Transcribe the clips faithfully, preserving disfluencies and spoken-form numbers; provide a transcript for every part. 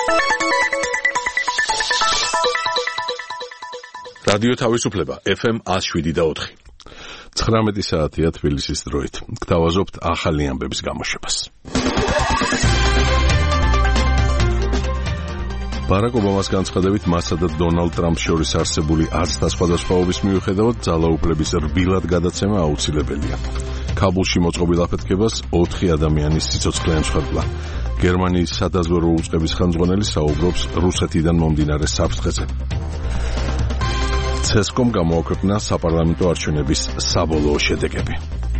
რადიო თავისუფლება ეფ ემ one oh seven და four. ცხრამეტი საათია თბილისის დროით. გთავაზობთ ახალი ამბების გამოშვებას. ბარაკ ობამას განცხადებით მასა და დონალდ ტრამპს შორის არსებული ათსთა სხვადასხვაობის მიუხედავად ძალაუფლების რბილად გადაცემა აუცილებელია. ქაბულში მოწყობილ აფეთქებას ოთხი ადამიანის სიცოცხლე ემსხვერპლა. გერმანიის სადაზვერვო უწყების ხელმძღვანელი საუბრობს რუსეთიდან მომდინარე საფრთხეზე. ცესკომ გამოაქვეყნა საპარლამენტო არჩევნების საბოლოო შედეგები.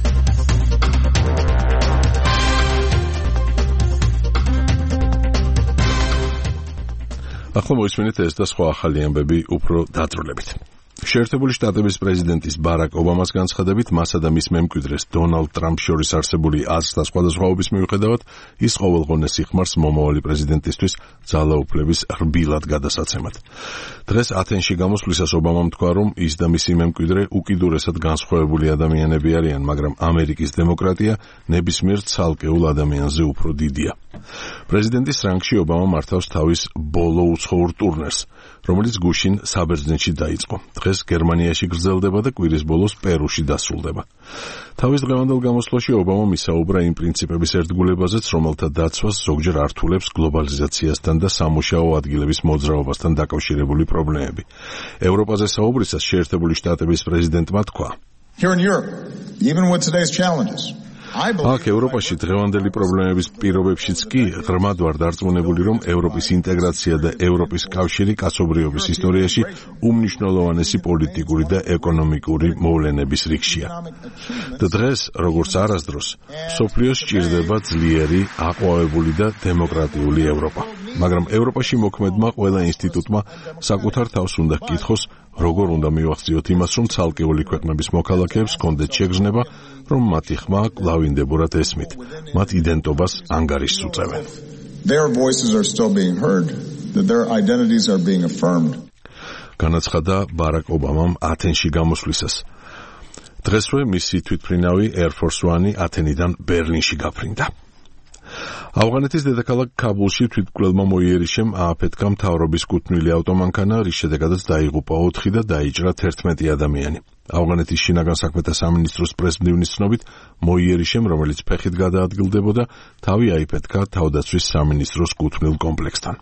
ახლა მოისმინეთ ეს და სხვა ახალი ამბები უფრო დაწვრილებით. შეერთებული შტატების პრეზიდენტის ბარაკ ობამას განცხადებით მასა და მის მემკვიდრეს დონალდ ტრამპს შორის არსებული ათსთა სხვადასხვაობის მიუხედავად ის ყოველღონეს იხმარს მომავალი პრეზიდენტისთვის ძალაუფლების რბილად გადასაცემად. დღეს ათენში გამოსვლისას ობამამ თქვა, რომ ის და მისი მემკვიდრე უკიდურესად განსხვავებული ადამიანები არიან, მაგრამ ამერიკის დემოკრატია ნებისმიერ ცალკეულ ადამიანზე უფრო დიდია. პრეზიდენტის რანგში ობამა მართავს თავის ბოლო უცხოურ ტურნეს, რომელიც გუშინ საბერძნეთში დაიწყო. დღეს გერმანიაში გრძელდება და კვირის ბოლოს პერუში დასრულდება. თავის დღევანდელ გამოსვლაში ობამამ ისაუბრა იმ პრინციპების ერთგულებაზეც, რომელთა დაცვას ზოგჯერ ართულებს გლობალიზაციასთან და სამუშაო ადგილების მოძრაობასთან დაკავშირებული პრობლემები. ევროპაზე საუბრისას შეერთებული შტატების პრეზიდენტმა თქვა: Here in Europe, even with today's challenges, აქ ევროპაში დღევანდელი პრობლემების პირობებშიც კი ღრმად ვარ დარწმუნებული, რომ ევროპის ინტეგრაცია და ევროპის კავშირი კაცობრიობის ისტორიაში უმნიშვნელოვანესი პოლიტიკური და ეკონომიკური მოვლენების რიგშია. და დღეს, როგორც არასდროს, მსოფლიოს სჭირდება ძლიერი, აყვავებული და დემოკრატიული ევროპა. მაგრამ ევროპაში მოქმედმა ყველა ინსტიტუტმა საკუთარ თავს უნდა ჰკითხოს, როგორ უნდა მივახციოთ იმას, რომ ცალკეული ქვეყნების მოქალაქეებს ჰქონდეთ შეგრძნება, რომ მათი ხმა კლავინდებურად ესმით, მათ იდენტობას ანგარიშს უწევენ. Their voices are still being heard, that their identities are being affirmed. განაცხადა ბარაკ ობამამ ათენში გამოსვლისას. დღესვე მისი თვითმფრინავი Air Force One ათენიდან ბერლინში გაფრინდა. ავღანეთის დედაქალაქ ქაბულში თვითმკვლელმა მოიერიშემ ააფეთქა მთავრობის კუთვნილი ავტომანქანა, რის შედეგადაც დაიღუპა ოთხი და დაიჭრა თერთმეტი ადამიანი. ავღანეთის შინაგან საქმეთა სამინისტროს პრესმდივნის ცნობით, მოიერიშემ, რომელიც ფეხით გადაადგილდებოდა, თავი აიფეთქა თავდაცვის სამინისტროს კუთვნილ კომპლექსთან.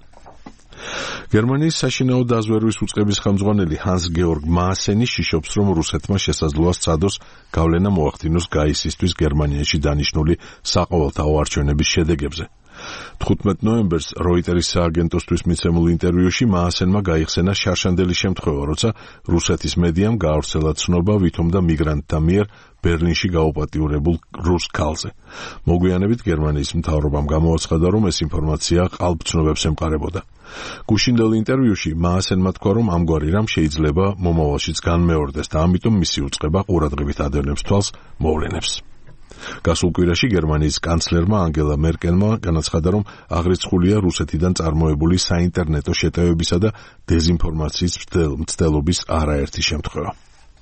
გერმანიის საშინაო დაზვერვის უწყების ხელმძღვანელი ჰანს გეორგ მაასენი შიშობს, რომ რუსეთმა შესაძლოა სცადოს გავლენა მოახდინოს გაისისთვის გერმანიაში დანიშნული საყოველთაო არჩევნების შედეგებზე. თხუთმეტ ნოემბერს როიტერის სააგენტოსთვის მიცემულ ინტერვიუში მაასენმა გაიხსენა შარშანდელი შემთხვევა, როცა რუსეთის მედიამ გაავრცელა ცნობა ვითომ და მიგრანტთა მიერ ბერლინში გაუპატიურებულ რუს ქალზე. მოგვიანებით გერმანიის მთავრობამ გამოაცხადა, რომ ეს ინფორმაცია ყალბცნობებს ემყარებოდა. გუშინდელ ინტერვიუში მაასენმა თქვა, რომ ამგვარი რამ შეიძლება მომავალშიც განმეორდეს და ამიტომ მისი უწყება ყურადღებით ადევნებს თვალს მოვლენებს. გასულ კვირაში გერმანიის კანცლერმა ანგელა მერკელმა განაცხადა, რომ აღრიცხულია რუსეთიდან წარმოებული საინტერნეტო შეტევებისა და დეზინფორმაციის მცდელობის არაერთი შემთხვევა.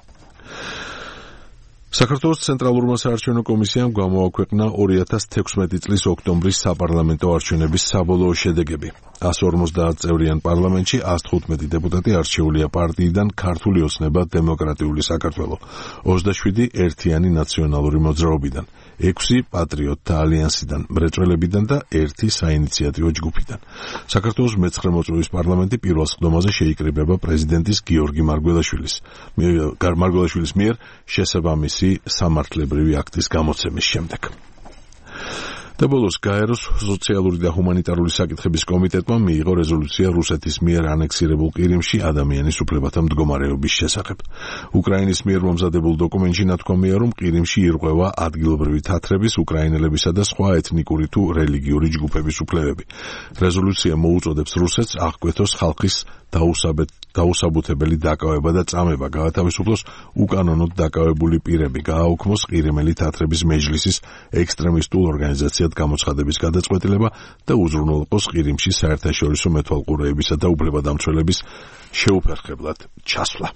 საქართველოს ცენტრალურმა საარჩევნო კომისიამ გამოაქვეყნა ორი ათას თექვსმეტი წლის ოქტომბრის sapparlamento არჩევნების საბოლოო შედეგები. one fifty წევრიან პარლამენტში one fifteen დეპუტატი არჩეულია პარტიიდან ქართული ოცნება დემოკრატიული საქართველო, ოცდაშვიდი ერთიანი ნაციონალური მოძრაობიდან, ექვსი პატრიოტთა ალიანსიდან, მრეწველებიდან და ერთი საინიციატივო ჯგუფიდან. საქართველოს მეცხრე მოწვევის პარლამენტი პირველ სხდომაზე შეიკრიბება პრეზიდენტის გიორგი მარგველაშვილის მარგველაშვილის მიერ შესაბამისი სამართლებრივი აქტის გამოცემის შემდეგ. და ბოლოს გაეროს სოციალური და ჰუმანიტარული საკითხების კომიტეტმა მიიღო რეზოლუცია რუსეთის მიერ ანექსირებულ ყირიმში ადამიანის უფლებათა მდგომარეობის შესახებ. უკრაინის მიერ მომზადებულ დოკუმენტში ნათქვამია, რომ ყირიმში ირღვევა ადგილობრივი თათრების, უკრაინელებისა და სხვა ეთნიკური თუ რელიგიური ჯგუფების უფლებები. რეზოლუცია მოუწოდებს რუსეთს აღკვეთოს ხალხის დაუსაბუთებელი დაკავება და წამება, გაათავისუფლოს უკანონოდ დაკავებული პირები, გააუქმოს ყირიმელი თათრების მეჯლისის ექსტრემისტულ ორგანიზაციად გამოცხადების გადაწყვეტილება და უზრუნველყოს ყირიმში საერთაშორისო მეთვალყურეებისა და უფლებადამცველების შეუფერხებლად ჩასვლა.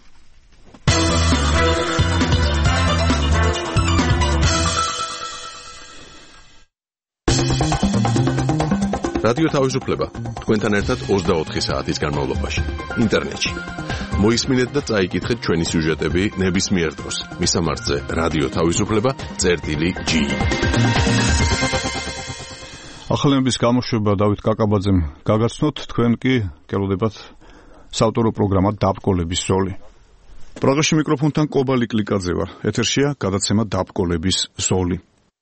რადიო თავისუფლება თქვენთან ერთად ოცდაოთხი საათის განმავლობაში ინტერნეტში. მოისმინეთ და წაიკითხეთ ჩვენი სიუჟეტები ნებისმიერ დროს. მისამართზე რადიო თავისუფლება წერტილი ჯი. ახალების გამოშვება დავით კაკაბაძემ გაგაცნოთ, თქვენ კი გელოდებათ საავტორო პროგრამა დაბკოლების ზოლი. პრაღაში მიკროფონთან კობალი კლიკაძე ვარ. ეთერშია გადაცემა დაბკოლების ზოლი.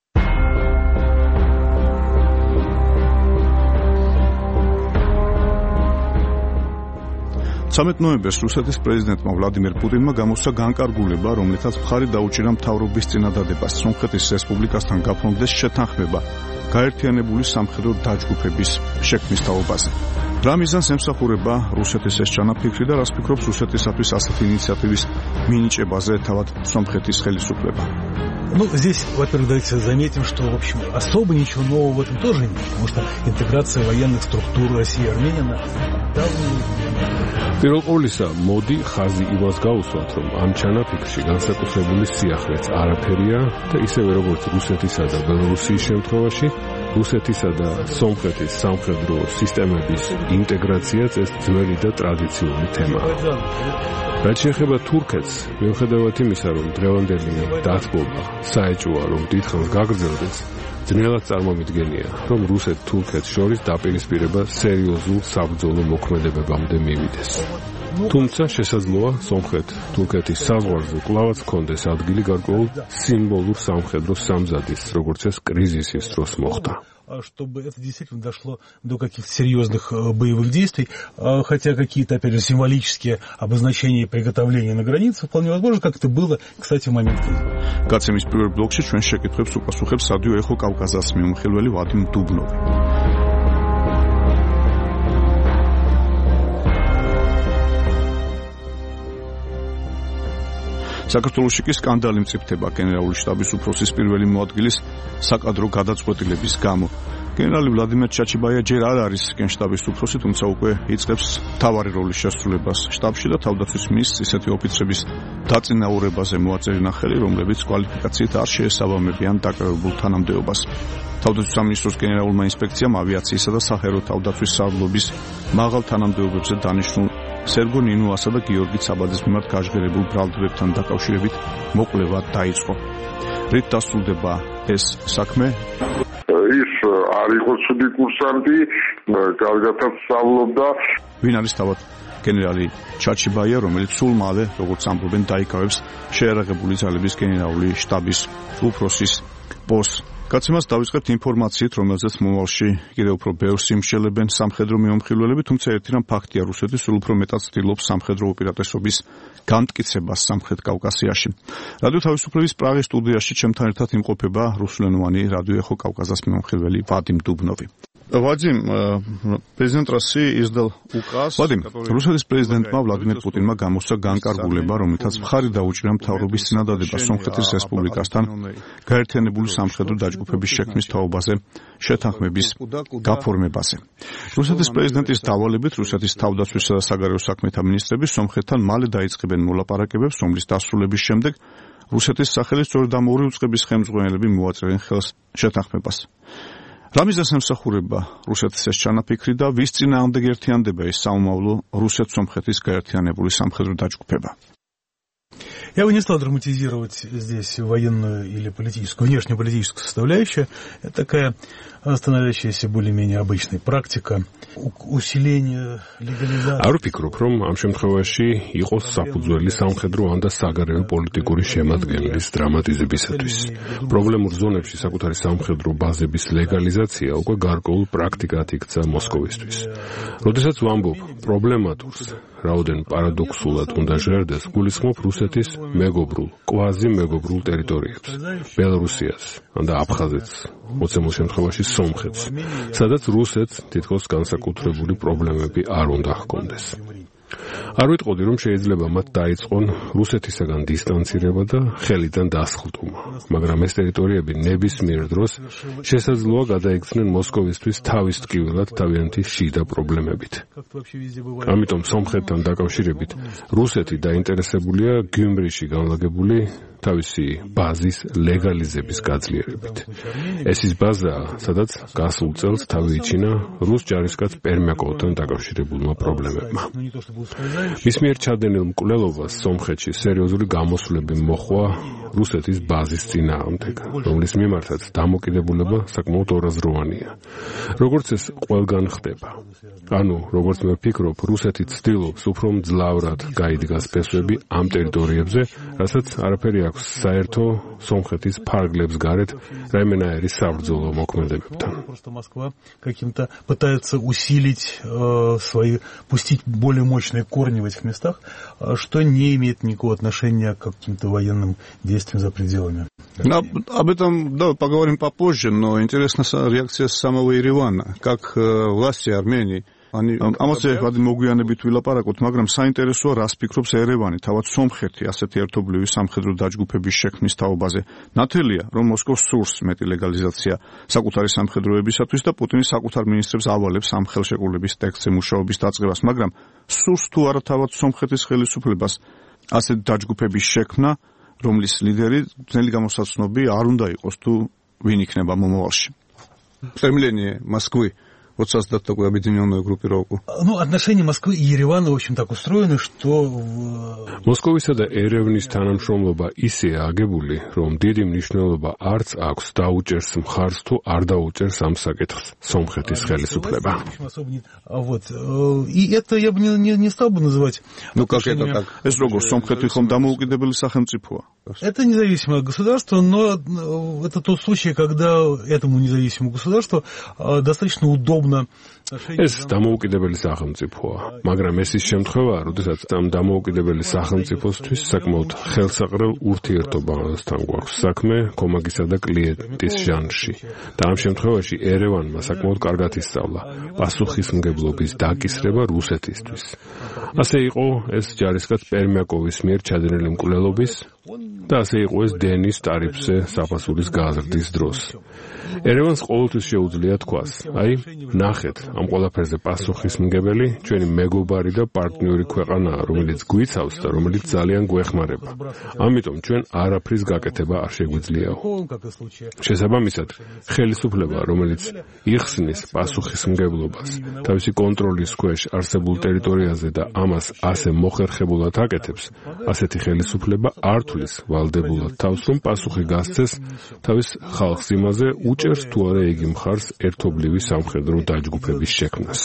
ცამეტ ნოემბერს რუსეთის პრეზიდენტმა ვლადიმერ პუტინმა გამოსცა განკარგულება, რომლითაც მხარი დაუჭირა მთავრობის წინადადებას სომხეთის რესპუბლიკასთან გაფორმდეს შეთანხმება გაერთიანებული სამხედრო დაჯგუფების შექმნის თაობაზე. რა მიზანს ემსახურება რუსეთის ეს ჩანაფიქრი და რას ფიქრობს რუსეთისათვის ასეთი ინიციატივის მინიჭებაზე თავად сомხეთის ხელისუფლება? Ну, здесь, во-первых, давайте заметим, что, в общем, особо ничего нового в этом тоже нет, потому что интеграция военных структур России и Армении, она პირველ ყოვლისა, მოდი ხაზი იმას გაუსვათ, რომ ამ ჩანაფიქრში განსაკუთრებული სიახლეც არაფერია და ისევე როგორც რუსეთისა და ბელორუსიის შემთხვევაში, რუსეთისა და სომხეთის სამხედრო სისტემების ინტეგრაციაც ეს ძველი და ტრადიციული თემაა. რაც შეეხება თურქეთს, მიუხედავად იმისა, რომ დღევანდელი დათბობა საეჭვოა, რომ დიდხანს გაგრძელდეს, ძნელად წარმომიდგენია, რომ რუსეთ-თურქეთს შორის დაპირისპირება სერიოზულ საბრძოლო მოქმედებებამდე მივიდეს. თუმცა შესაძლოა სომხეთ-თურქეთის საზღვარზე კვლავაც ჰქონდეს ადგილი გარკვეულ სიმბოლურ სამხედრო სამზადის, როგორც ეს кризисის დროს მოხდა. Чтобы это действительно дошло до каких-то серьезных боевых действий, хотя какие-то, опять же, символические обозначения и приготовления на границе вполне возможно, как это было, кстати, в момент кризиса. Გაცემის პირველ ბლოკში ჩვენ შეკითხვებს უპასუხებს რადიო ეხო კავკასიის მიმოხილველი ვადიმ დუბნოვი. საქართველოში კი სკანდალი მწიფდება გენერალური შტაბის უფროსის პირველი მოადგილის საკადრო გადაწყვეტილების გამო. გენერალი ვლადიმერ ჩაჩიბაია ჯერ არ არის გენშტაბის უფროსი, თუმცა უკვე იწყებს მთავარი როლის შესრულებას შტაბში და თავდაცვის მინისტრს ისეთი ოფიცრების დაწინაურებაზე მოაწერინა ხელი, რომლებიც კვალიფიკაციით არ შეესაბამებიან დაკავებულ თანამდებობას. თავდაცვის სამინისტროს გენერალურმა ინსპექციამ ავიაციისა და საჰაერო თავდაცვის სარდლობის მაღალ თანამდებობებზე დანიშნულ სერგო ნინუასა და გიორგი ცაბაძის მიმართ გაჟღერებულ ბრალდებებთან დაკავშირებით მოკვლევა დაიწყო. რით დასრულდება ეს საქმე? ის არ იყო ცუდი კურსანტი, კარგადაც სწავლობდა. ვინ არის თავად გენერალი ჩაჩიბაია, რომელიც სულ მალე, როგორც ამბობენ, დაიკავებს შეიარაღებული ძალების გენერალური შტაბის უფროსის პოსტს. გაცემას დავიწყებთ ინფორმაციით, რომელზეც მომავალში კიდევ უფრო ბევრს იმსჯელებენ სამხედრო მიმოხილველები, თუმცა ერთი რამ ფაქტია, რუსეთი სულ უფრო მეტად ცდილობს სამხედრო უპირატესობის განმტკიცებას სამხრეთ კავკასიაში. რადიო თავისუფლების პრაღის სტუდიაში ჩემთან ერთად იმყოფება რუსულენოვანი რადიო ეხო კავკასიის მიმოხილველი ვადიმ დუბნოვი. Вадим, президент России издал указ. Вадим, რუსეთის პრეზიდენტმა ვლადიმერ პუტინმა გამოსცა განკარგულება, რომლითაც მხარი დაუჭირა მთავრობის წინადადებას სომხეთის რესპუბლიკასთან გაერთიანებული სამხედრო დაჯგუფების შექმნის თაობაზე შეთანხმების გაფორმებაზე. რუსეთის პრეზიდენტის დავალებით რუსეთის თავდაცვისა და საგარეო საქმეთა მინისტრები სომხეთთან მალე დაიწყებენ მოლაპარაკებებს, რომლის დასრულების შემდეგ რუსეთის სახელით სწორედ ამ ორი უწყების ხელმძღვანელები მოაწერენ ხელს შეთანხმებას. რა მიზანს ემსახურება რუსეთის ეს ჩანაფიქრი და ვის წინააღმდეგ ერთიანდება ეს საომავლო რუსეთ-სომხეთის გაერთიანებული სამხედრო დაჯგუფება? Я бы не стал драматизировать здесь военную или политическую, внешнеполитическую составляющую. Это такая становящаяся более-менее обычной практика усиления легализации. არ ვფიქრობ, რომ ამ შემთხვევაში იყოს საფუძველი სამხედრო ან და საგარეო პოლიტიკური შემადგენლის დრამატიზებისათვის. პრობლემურ ზონებში საკუთარი სამხედრო ბაზების ლეგალიზაცია უკვე გარკვეულ პრაქტიკად იქცა მოსკოვისთვის. როდესაც ვამბობ პრობლემატურს, რაოდენ პარადოქსულად უნდა ჟღერდეს, გულისხმობ რუსეთის მეგობრულ, კვაზი მეგობრულ ტერიტორიებს, ბელორუსიას და აფხაზეთს, მოცემულ შემთხვევაში სომხეთს, სადაც რუსეთს თითქოს განსაკუთრებული პრობლემები არ უნდა ჰქონდეს. არ ვიტყოდი, რომ შეიძლება მათ დაიწყონ რუსეთისაგან დისტანცირება და ხელიდან დასხლტუმა, მაგრამ ეს ტერიტორიები ნებისმიერ დროს შესაძლოა გადაიქცნენ მოსკოვისთვის თავის ტკივილად თავიანთი შიდა პრობლემებით. ამიტომ სომხეთთან დაკავშირებით რუსეთი დაინტერესებულია გიუმრიში განლაგებული თავისი ბაზის ლეგალიზების გაძლიერებით. ეს ის ბაზაა, სადაც გასულ წელს თავი იჩინა რუს ჯარისკაც პერმიაკოვთან დაკავშირებულმა პრობლემებმა. მის მიერ ჩადენილ მკვლელობას სომხეთში სერიოზული გამოსვლები მოჰყვა რუსეთის ბაზის წინააღმდეგ, რომლის მიმართაც დამოკიდებულება საკმაოდ ორაზროვანია. როგორც ეს ყველგან ხდება. ანუ, როგორც მე ვფიქრობ, რუსეთი ცდილობს უფრო მძლავრად გაიდგას ფესვები ამ ტერიტორიებზე, რასაც არაფერი აქვს საერთო სომხეთის ფარგლებს გარეთ რაიმენაირი საბრძოლო მოქმედებებთან. Москва каким-то пытается усилить э, свои, пустить более мощные корни в этих местах, что не имеет никакого отношения к каким-то военным действиям за пределами. Об, об этом да, поговорим попозже, но интересна реакция самого Еревана, как э, власти Армении. Они ამაზე ვადი მოგვიანებით ვილაპარაკოთ, მაგრამ საინტერესოა რას ფიქრობს ერევანი, თავად სომხეთი ასეთი ერთობლივი სამხედრო დაჯგუფების შექმნის თაობაზე. ნათელია, რომ მოსკოვს სურს მეტი ლეგალიზაცია საკუთარი სამხედროებისათვის და პუტინი საკუთარ მინისტრებს ავალებს ამ ხელშეკრულების ტექსტზე მუშაობის დაწყებას, მაგრამ სურს თუ არა თავად сомხეთის ხელისუფლებას ასეთი დაჯგუფების შექმნა, რომლის ლიდერი ძნელი გამოსაცნობი არ უნდა იყოს თუ ვინ იქნება მომავალში. Стремление Москвы вот создать такую объединенную группировку. Ну, отношения Москвы и Еревана, в общем, так устроены, что... მოსკოვისა და ერევნის თანამშრომლობა ისეა აგებული, რომ დიდი მნიშვნელობა არც აქვს დაუჭერს მხარს თუ არ დაუჭერს ამ საკითხს სომხეთის ხელისუფლება. Вот. И это я бы не, не, не стал бы называть... Ну, как это так? ეს როგორ სომხეთი ხომ დამოუკიდებელი სახელმწიფოა? Это независимое государство, но это тот случай, когда этому независимому государству достаточно удобно ეს დამოუკიდებელი სახელმწიფოა, მაგრამ ეს ის შემთხვევაა, როდესაც ამ დამოუკიდებელი სახელმწიფოსთვის საკმაოდ ხელსაყრელ ურთიერთობასთან გვაქვს საქმე კომაგისა და კლიენტის ჟანრში. და ამ შემთხვევაში ერევანმა საკმაოდ კარგად ისწავლა პასუხისმგებლობის დაკისრება რუსეთისთვის. ასე იყო ეს ჯარისკაც პერმიაკოვის მიერ ჩადენილი მკვლელობის და ასე იყო ეს დენის ტარიფზე საფასურის გაზრდის დროს. ერევანს ყოველთვის შეუძლია თქვას, აი, ნახეთ, ამ ყველაფერზე პასუხისმგებელი ჩვენი მეგობარი და პარტნიორი ქვეყანაა, რომელიც გვიცავს და რომელიც ძალიან გვეხმარება. ამიტომ ჩვენ არაფრის გაკეთება არ შეგვიძლიაო. შესაბამისად, ხელისუფლება, რომელიც იხსნის პასუხისმგებლობას თავისი კონტროლის ქვეშ არსებულ ტერიტორიაზე და ამას ასე მოხერხებულად აკეთებს, ასეთი ხელისუფლება არ თვლის ვალდებულად თავს, რომ პასუხი გასცეს თავის ხალხს იმაზე, უჭერს თუ არა იგი მხარს ერთობლივი სამხედრო დაჯგუფების შექმნას.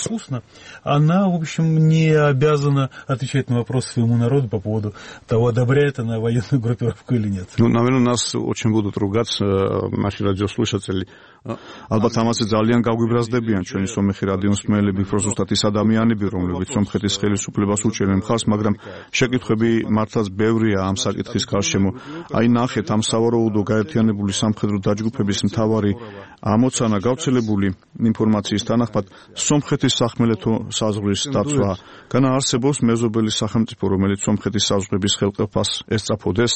Она, в общем, не обязана отвечать на вопросы своему народу по поводу того, одобряет она военную группировку или нет. Ну, наверное, нас очень будут ругать наши радиослушатели. ალბათ ამაზე ძალიან გაგვიბრაზდებიან ჩვენი სომეხი რადიოს მსმენელები, პროზუსტად ის ადამიანები, რომლებიც სომხეთის ხელისუფლებას უჭერენ მხარს, მაგრამ შეკითხვები მართლაც ბევრია ამ საკითხის გარშემო. აი ნახეთ, ამ სავარაუდო გაერთიანებული სამხედრო დაჯგუფების მთავარი ამოცანა გავრცელებული ინფორმაციის თანახმად სომხეთის სახმელეთო საზღვრის დაცვა. განაარსებოს მეზობელი სახელმწიფო, რომელიც სომხეთის საზღვრების ხელყოფას ესწრაფოდეს.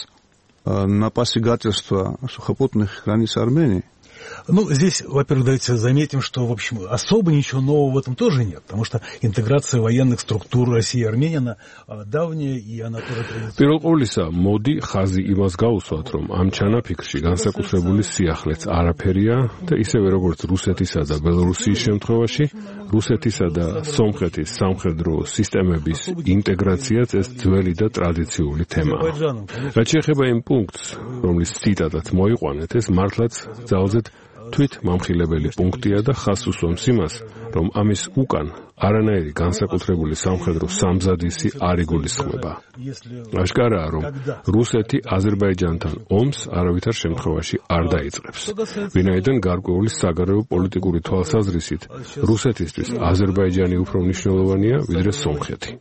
На посягательство сухопутных границ Армении. Ну, здесь, во-первых, давайте заметим, что, в общем, особо ничего нового в этом тоже нет, потому что интеграция военных структур России и Армении, она давняя, и она тоже... პირველ ყოვლისა, მოდი ხაზი იმას გაუსვათ, რომ ამ ჩანაფიქრში განსაკუთრებული სიახლეც არაფერია და ისევე როგორც რუსეთისა და ბელორუსიის შემთხვევაში, რუსეთისა და სომხეთის სამხედრო სისტემების ინტეგრაციაც ეს ძველი და ტრადიციული თემაა. რაც შეეხება იმ პუნქტს, რომლის ციტატაც მოიყვანეთ, ეს მართლაც ძალზედ თვით მამხილებელი პუნქტია და ხაზს უსვამს იმას, რომ ამის უკან არანაირი განსაკუთრებული სამხედრო სამზადისი არ იგულისხმება. აშკარაა, რომ რუსეთი აზერბაიჯანთან ომს არავითარ შემთხვევაში არ დაიწყებს. ვინაიდან გარკვეული საგარეო პოლიტიკური თვალსაზრისით რუსეთისთვის აზერბაიჯანი უფრო მნიშვნელოვანია, ვიდრე სომხეთი.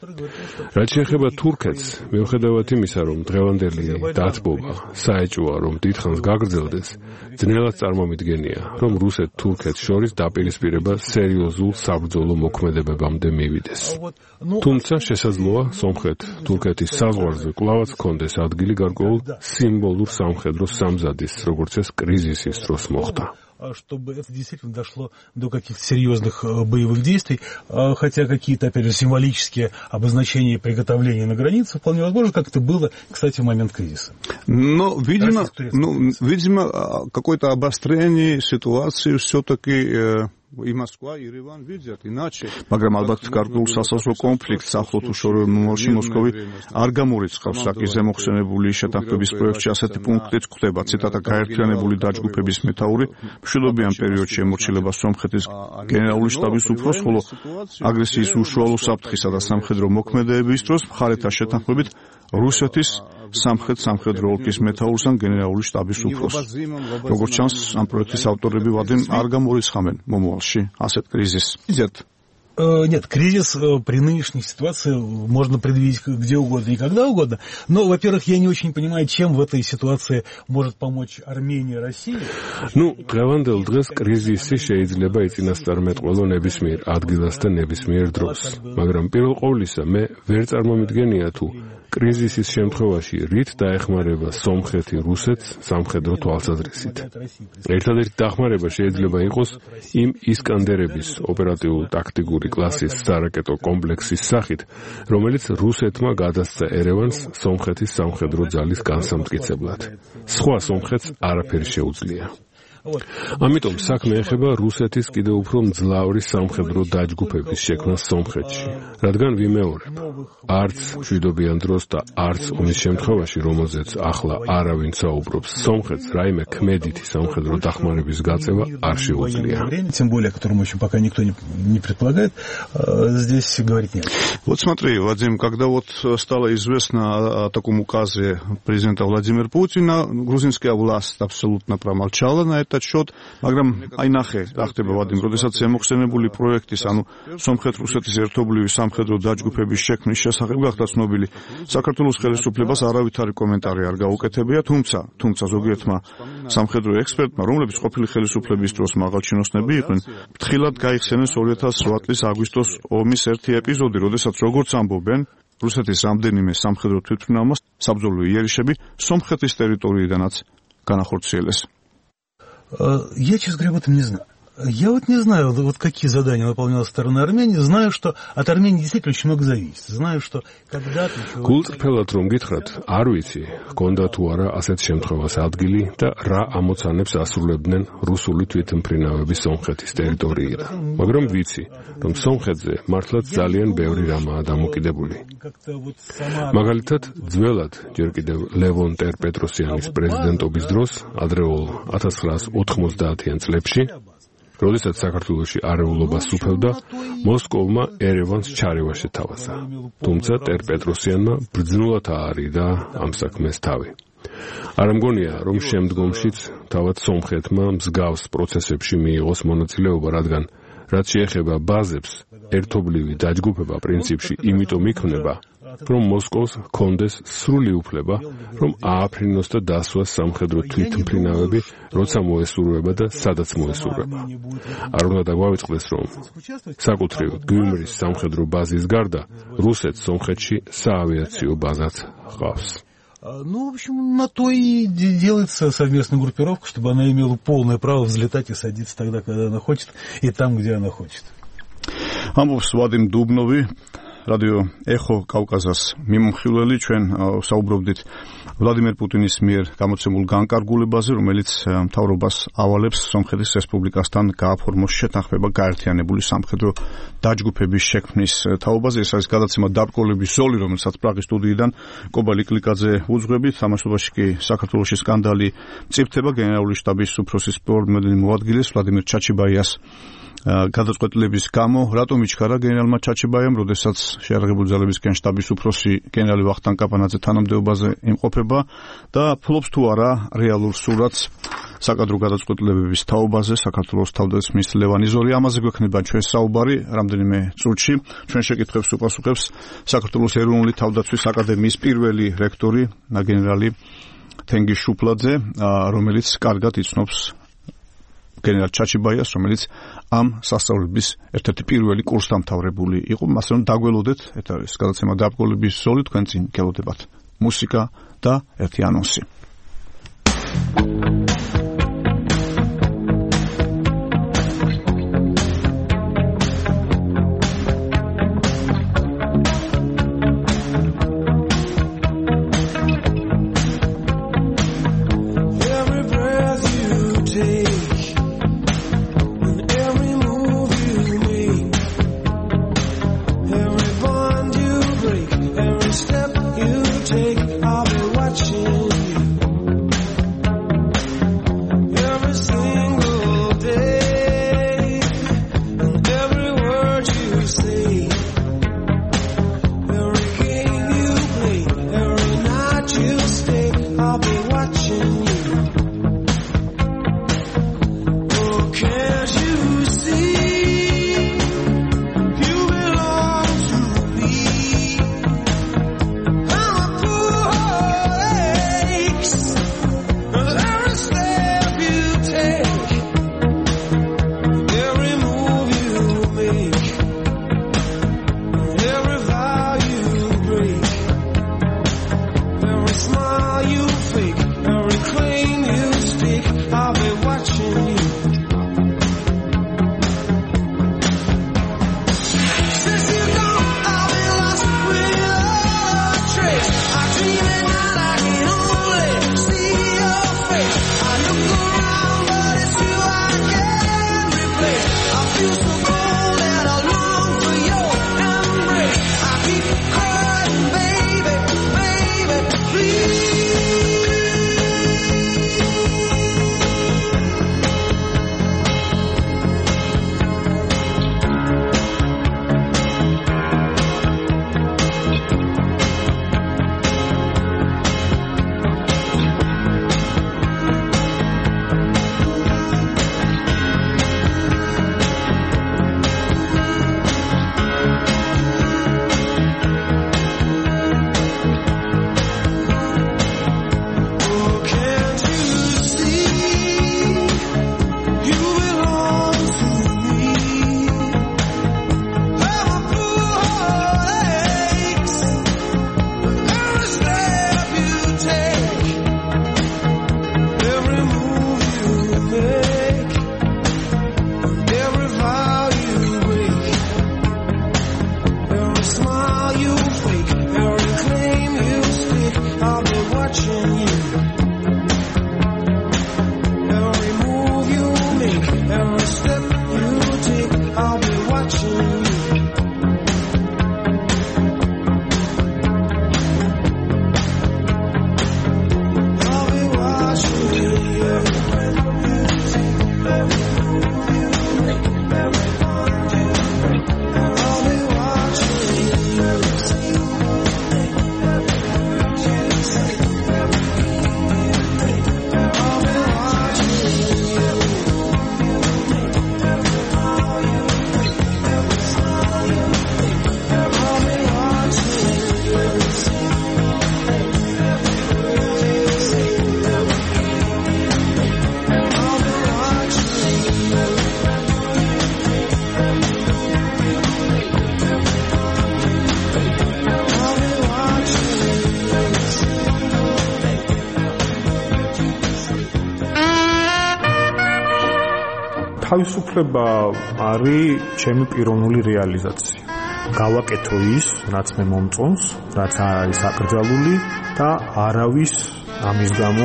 რაც შეეხება თურქეთს, მიუხედავად იმისა, რომ დღევანდელი დათბობა საეჭვოა, რომ დიდხანს გაგრძელდეს, ძნელად წარმომიდგენია, რომ რუსეთ-თურქეთს შორის დაპირისპირება სერიოზულ საბრძოლო მოქმედებებამდე მივიდეს. თუმცა შესაძლოა სომხეთ თურქეთის საზღვარზე კვლავაც ჰქონდეს ადგილი გარკვეულ სიმბოლურ სამხედრო სამზადის, როგორც ეს კრიზისის დროს მოხდა. Чтобы это действительно дошло до каких-то серьезных боевых действий, хотя какие-то, опять же, символические обозначения и приготовления на границе вполне возможно, как это было, кстати, в момент кризиса. Но, видимо, ну, видимо, какое-то обострение ситуации все-таки и Москва, и Ереван видят иначе. მაგრამ ალბათ გარკვეულ სასაზღვრო კონფლიქტს ახლო თუ შორეულში მოსკოვი არ გამორიცხავს საკიზე მოხსენებული შეთანხმების პროექტში ასეთი პუნქტიც გვხვდება. ციტატა გაერთიანებული დაჯგუფების მეთაური მშვიდობიან პერიოდში ემორჩილება სომხეთის გენერალური შტაბის უფროს, ხოლო აგრესიის უშუალო საფრთხისა და სამხედრო მოქმედებების დროს მხარეთა შეთანხმებით რუსეთის სამხრეთ სამხედრო ოლქის მეთაურს ან გენერალური შტაბის უფროს. როგორც ჩანს, ამ პროექტის ავტორები ვადიმ არ გამორიცხავენ მომავალში ასეთ კრიზისს. Нет, кризис при нынешней ситуации можно предвидеть где угодно и когда угодно. Но, во-первых, я не очень понимаю, чем в этой ситуации может помочь Армения и Россия. Ну, დღევანდელ დღეს კრიზისი შეიძლება იწინასწარმეტყველო ნებისმიერ ადგილას და ნებისმიერ დროს. მაგრამ პირველ ყოვლისა მე ვერ წარმომიდგენია თუ კრიზისის შემთხვევაში რით დაეხმარება სომხეთი რუსეთს სამხედრო თვალსაზრისით. ერთადერთი დახმარება შეიძლება იყოს იმ ისკანდერების ოპერატიულ-ტაქტიკური კლასის სარაკეტო კომპლექსის სახით, რომელიც რუსეთმა გადასცა ერევანს სომხეთის სამხედრო ძალის განსამტკიცებლად. სხვა სომხეთს არაფერი შეუძლია. ამიტომ საქმე ეხება რუსეთის კიდევ უფრო მძლავრი სამხედრო დაჯგუფების შექმნას სომხეთში, რადგან ვიმეორებ, არც მშვიდობიან დროს და არც ომის შემთხვევაში, რომელზეც ახლა არავინ საუბრობს, сомхетс რაიმე ქმედითი სამხედრო დახმარების გაწევა არ შეუძლია. Тем более, которому еще пока никто не, не предполагает, здесь говорить нет. Вот смотри, Вадим, когда вот стало известно о таком указе президента Владимира Путина, грузинская власть абсолютно промолчала на этот счет, მაგრამ აი ნახე, რა ხდება ვადიმ, როდესაც ემოხსენებული პროექტის, ანუ სომხეთ-რუსეთის ერთობლივი სამხედრო დაჯგუფების შექმნის შესახებ გახდა ცნობილი, საქართველოს ხელისუფლებას არავითარი კომენტარი არ გაუკეთებია, თუმცა, თუმცა ზოგიერთმა სამხედრო ექსპერტმა, რომლებიც ყოფილი ხელისუფლების დროს მაღალჩინოსნები იყვნენ, ფრთხილად გაიხსენეს ორი ათას ოთხ წლის აგვისტოს ომის ერთი ეპიზოდი, როდესაც როგორც ამბობენ, რუსეთის რამდენიმე სამხედრო თვითმფრინავმა საბრძოლო იერიშები სომხეთის ტერიტორიიდანაც განახორციელეს. Я, честно говоря, об этом не знаю. Я вот не знаю, вот какие задания выполняла сторона Армении. Знаю, что от Армении действительно очень много зависит. Знаю, что когда-то... გულწრფელად რომ გითხრათ, არ ვიცი, ჰქონდა თუ არა ასეთ შემთხვევას ადგილი და რა ამოცანებს ასრულებდნენ რუსული თვითმფრინავები სომხეთის ტერიტორიიდან. მაგრამ ვიცი, რომ სომხეთზე მართლაც ძალიან ბევრი რამაა დამოკიდებული. მაგალითად, ძველად, ჯერ კიდევ ლევონ ტერპეტროსიანის პრეზიდენტობის დროს, ადრეულ ათას ცხრაას ოთხმოცდაათიან წლებში, როდესაც საქართველოში არეულობა სუფევდა, მოსკოვმა ერევანს ჩარევა შეთავაზა. თუმცა ტერპეტროსიანმა ბრძნულად აარიდა ამ საქმეს თავი. არ მგონია, რომ შემდგომშიც თავად სომხეთმა მსგავს პროცესებში მიიღოს მონაწილეობა, რადგან რაც შეეხება ბაზებს, ერთობლივი დაჯგუფება პრინციპში იმიტომ იქმნება, რომ მოსკოვს ჰქონდეს სრული უფლება, რომ ააფრინოს და დასვას სამხედრო თვითმფრინავები, როცა მოესურვება და სადაც მოესურვება. არ უნდა დაგვავიწყდეს, რომ საკუთრივ გვიმრის სამხედრო ბაზის გარდა, რუსეთს სომხეთში საავიაციო ბაზაც ჰყავს. Ну, в общем, на то и делается совместная группировка, чтобы она имела полное право взлетать и садиться тогда, когда она хочет, и там, где она хочет. ამბობს ვადიმ დუბნოვი, რადიო ეხო კავკასას მიმოხილველი, ჩვენ საუბრობდით ვლადიმერ პუტინის მიერ გამოცემულ განკარგულებაზე, რომელიც მთავრობას ავალებს სომხეთის რესპუბლიკასთან გააფორმოს შეთანხმება გაერთიანებული სამხედრო დაჯგუფების შექმნის თაობაზე. ეს არის გადაცემა დაბკოლების ზოლი, რომელსაც პრაღის სტუდიიდან კობა ლიკლიკაძე უძღვებით. ამასობაში კი საქართველოში სკანდალი მწიფდება გენერალური შტაბის უფროსის პრომედელი მოადგილეს ვლადიმერ ჩაჩიბაიას გადაწყვეტილების გამო. რატომ იჩქარა გენერალმა ჩაჩიბაიამ, როდესაც შეიარაღებული ძალებისკენ შტაბის უფროსი გენერალი ვახტანგ კაპანაძე თანამდებობაზე იმყოფება და ფლობს თუ არა რეალურ სურათს საკადრო გადაწყვეტილებების თაობაზე საქართველოს თავდაცვის ლევან იზოლი. ამაზე გვექნება ჩვენ საუბარი რამდენიმე წუთში. ჩვენ შეკითხვებს უპასუხებს საქართველოს ეროვნული თავდაცვის აკადემიის პირველი რექტორი გენერალი თენგიზ შუფლაძე, რომელიც კარგად იცნობს გენერალ ჩაჩიბაიას, რომელიც ამ სასწავლებლების ერთ-ერთი პირველი კურსდამთავრებული იყო. მასე რომ დაგველოდეთ, ეს არის გადაცემა დაბრკოლების ზოლი, თქვენ წინ გელოდებათ მუსიკა და ერთი ანონსი. თავისუფლება არის ჩემი პიროვნული რეალიზაცია. გავაკეთო ის, რაც მე მომწონს, რაც არ არის აკრძალული და არავის ამის გამო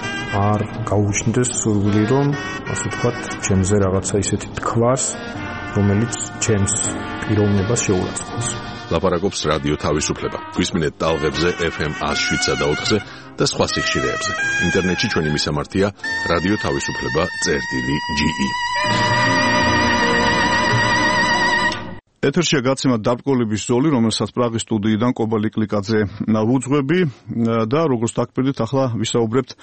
არ გაუჩნდეს სურვილი, რომ ასე ვთქვათ, ჩემზე რაღაცა ისეთი თქვას, რომელიც ჩემს პიროვნებას შეურაცხყოფს. ლაპარაკობს რადიო თავისუფლება. გვისმინეთ ტალღებზე ეფ ემ one oh seven point four და სხვა სიხშირეებზე. ინტერნეტში ჩვენი მისამართია რადიო თავისუფლება წერტილი ჯი ი. ეთერშია გაცემა დაბრძოლების ზოლი, რომელსაც პრაღის სტუდიიდან კობალი კლიკაძე ვუძღვები და როგორც დაგპირდით, ახლა ვისაუბრებთ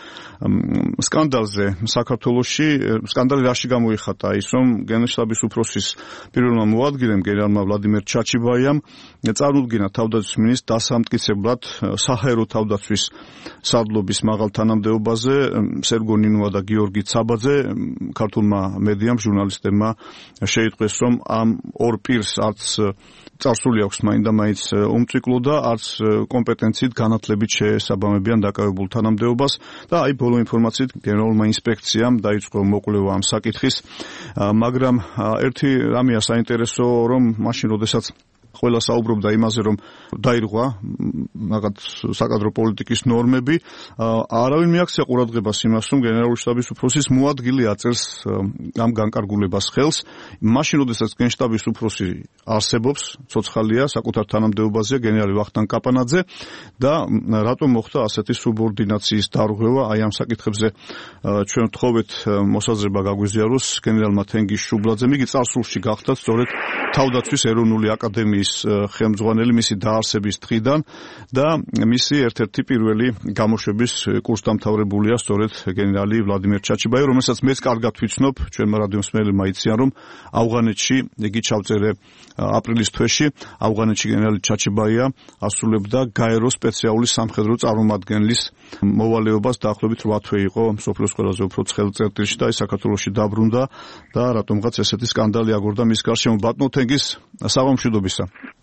სკანდალზე საქართველოში. სკანდალი რაში გამოიხატა? ის რომ გენერალ-შტაბის უფროსის პირველმა მოადგილემ გენერალმა ვლადიმერ ჩაჩიბაიამ წარუდგინა თავდაცვის მინისტრს დასამტკიცებლად საჰაერო თავდაცვის სარდლობის მაღალ თანამდებობაზე სერგო ნინოა და გიორგი ცაბაძე. ქართულმა მედიამ ჟურნალისტებმა შეიტყვეს, რომ ამ ორ პირს არც წარსული აქვს მაინდა-მაინც უმწიკლო და არც კომპეტენციით განათლებით შეესაბამებიან დაკავებულ თანამდებობას და აი ბოლო ინფორმაციით გენერალურმა ინსპექციამ დაიწყო მოკვლევა ამ საკითხის, მაგრამ ერთი რამეა საინტერესო, რომ მაშინ როდესაც ყველა საუბრობდა იმაზე, რომ დაირღვა მაგათ საკადრო პოლიტიკის ნორმები, არავინ მიაქცია ყურადღებას იმას, რომ გენერალური შტაბის უფროსის მოადგილე აწერს ამ განკარგულებას ხელს. მაშინ, როდესაც გენშტაბის უფროსი არსებობს, ცოცხალია, საკუთარ თანამდებობაზეა გენერალი ვახტანგ კაპანაძე და რატომ მოხდა ასეთი სუბორდინაციის დარღვევა? აი ამ საკითხებზე ჩვენ ვთხოვეთ მოსაზრება გაგვიზიაროს გენერალმა თენგიზ შუბლაძემ. იგი წარსულში გახდა სწორედ თავდაცვის ეროვნული აკადემიის ხელმძღვანელი მისი დაარსების დღიდან და მისი ერთ-ერთი პირველი გამოშვების კურსდამთავრებულია სწორედ გენერალი ვლადიმერ ჩაჩიბაია, რომელსაც მეც კარგად ვიცნობ, ჩვენმა რადიომსმენელებმა იციან, რომ ავღანეთში იგი ჩავწერე აპრილის თვეში ავღანეთში გენერალი ჩაჩიბაია ასრულებდა გაეროს სპეციალური სამხედრო წარმომადგენლის მოვალეობას, დაახლოებით რვა თვე იყო მსოფლიოს ყველაზე უფრო ცხელ წერტილში და ის საქართველოში დაბრუნდა და რატომღაც ესეთი სკანდალი აგორდა მის გარშემო. ბატონო თენგიზ, საღამომშვიდობისა.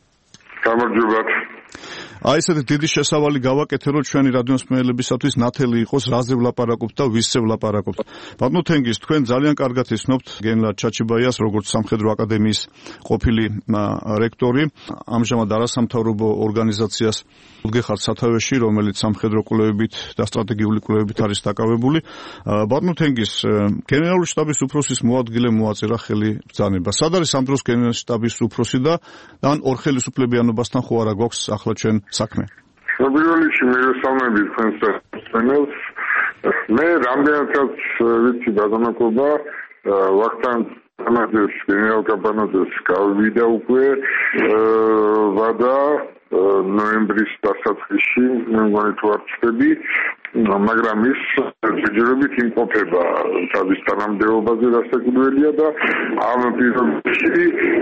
გამარჯობათ. აი ესეთი დიდი შესავალი გავაკეთე, რომ ჩვენი რადიომსმენელებისათვის ნათელი იყოს, რაზე ვლაპარაკობთ და ვისზე ვლაპარაკობთ. ბატონო თენგიზ, თქვენ ძალიან კარგად იცნობთ გენერალ ჩაჩიბაიას, როგორც სამხედრო აკადემიის ყოფილი რექტორი, ამჟამად არასამთავრობო ორგანიზაციას გეხართ სათავეში, რომელიც სამხედრო კვლევებით და სტრატეგიული კვლევებით არის დაკავებული. ბატონო თენგიზ, გენერალური შტაბის უფროსის მოადგილემ მოაწერა ხელი ბრძანება. სად არის ამ დროს გენერალური შტაბის უფროსი და ან ორ ხელისუფლებიანობასთან ხო არა გვაქვს ახლა ჩვენ საქმე? პირველში მივესალმები თქვენს მსმენელს. მე რამდენადაც ვიცი ბატონობა, ვახტანგ კაპანაძეს, გენერალ კაპანაძეს გავიდა უკვე ვადა ნოემბრის დასაწყისში, მე მგონი თუ არ ვცდები, მაგრამ ის ჯერჯერობით იმყოფება თავის თანამდებობაზე, რასაკვირველია და ამ პირობებში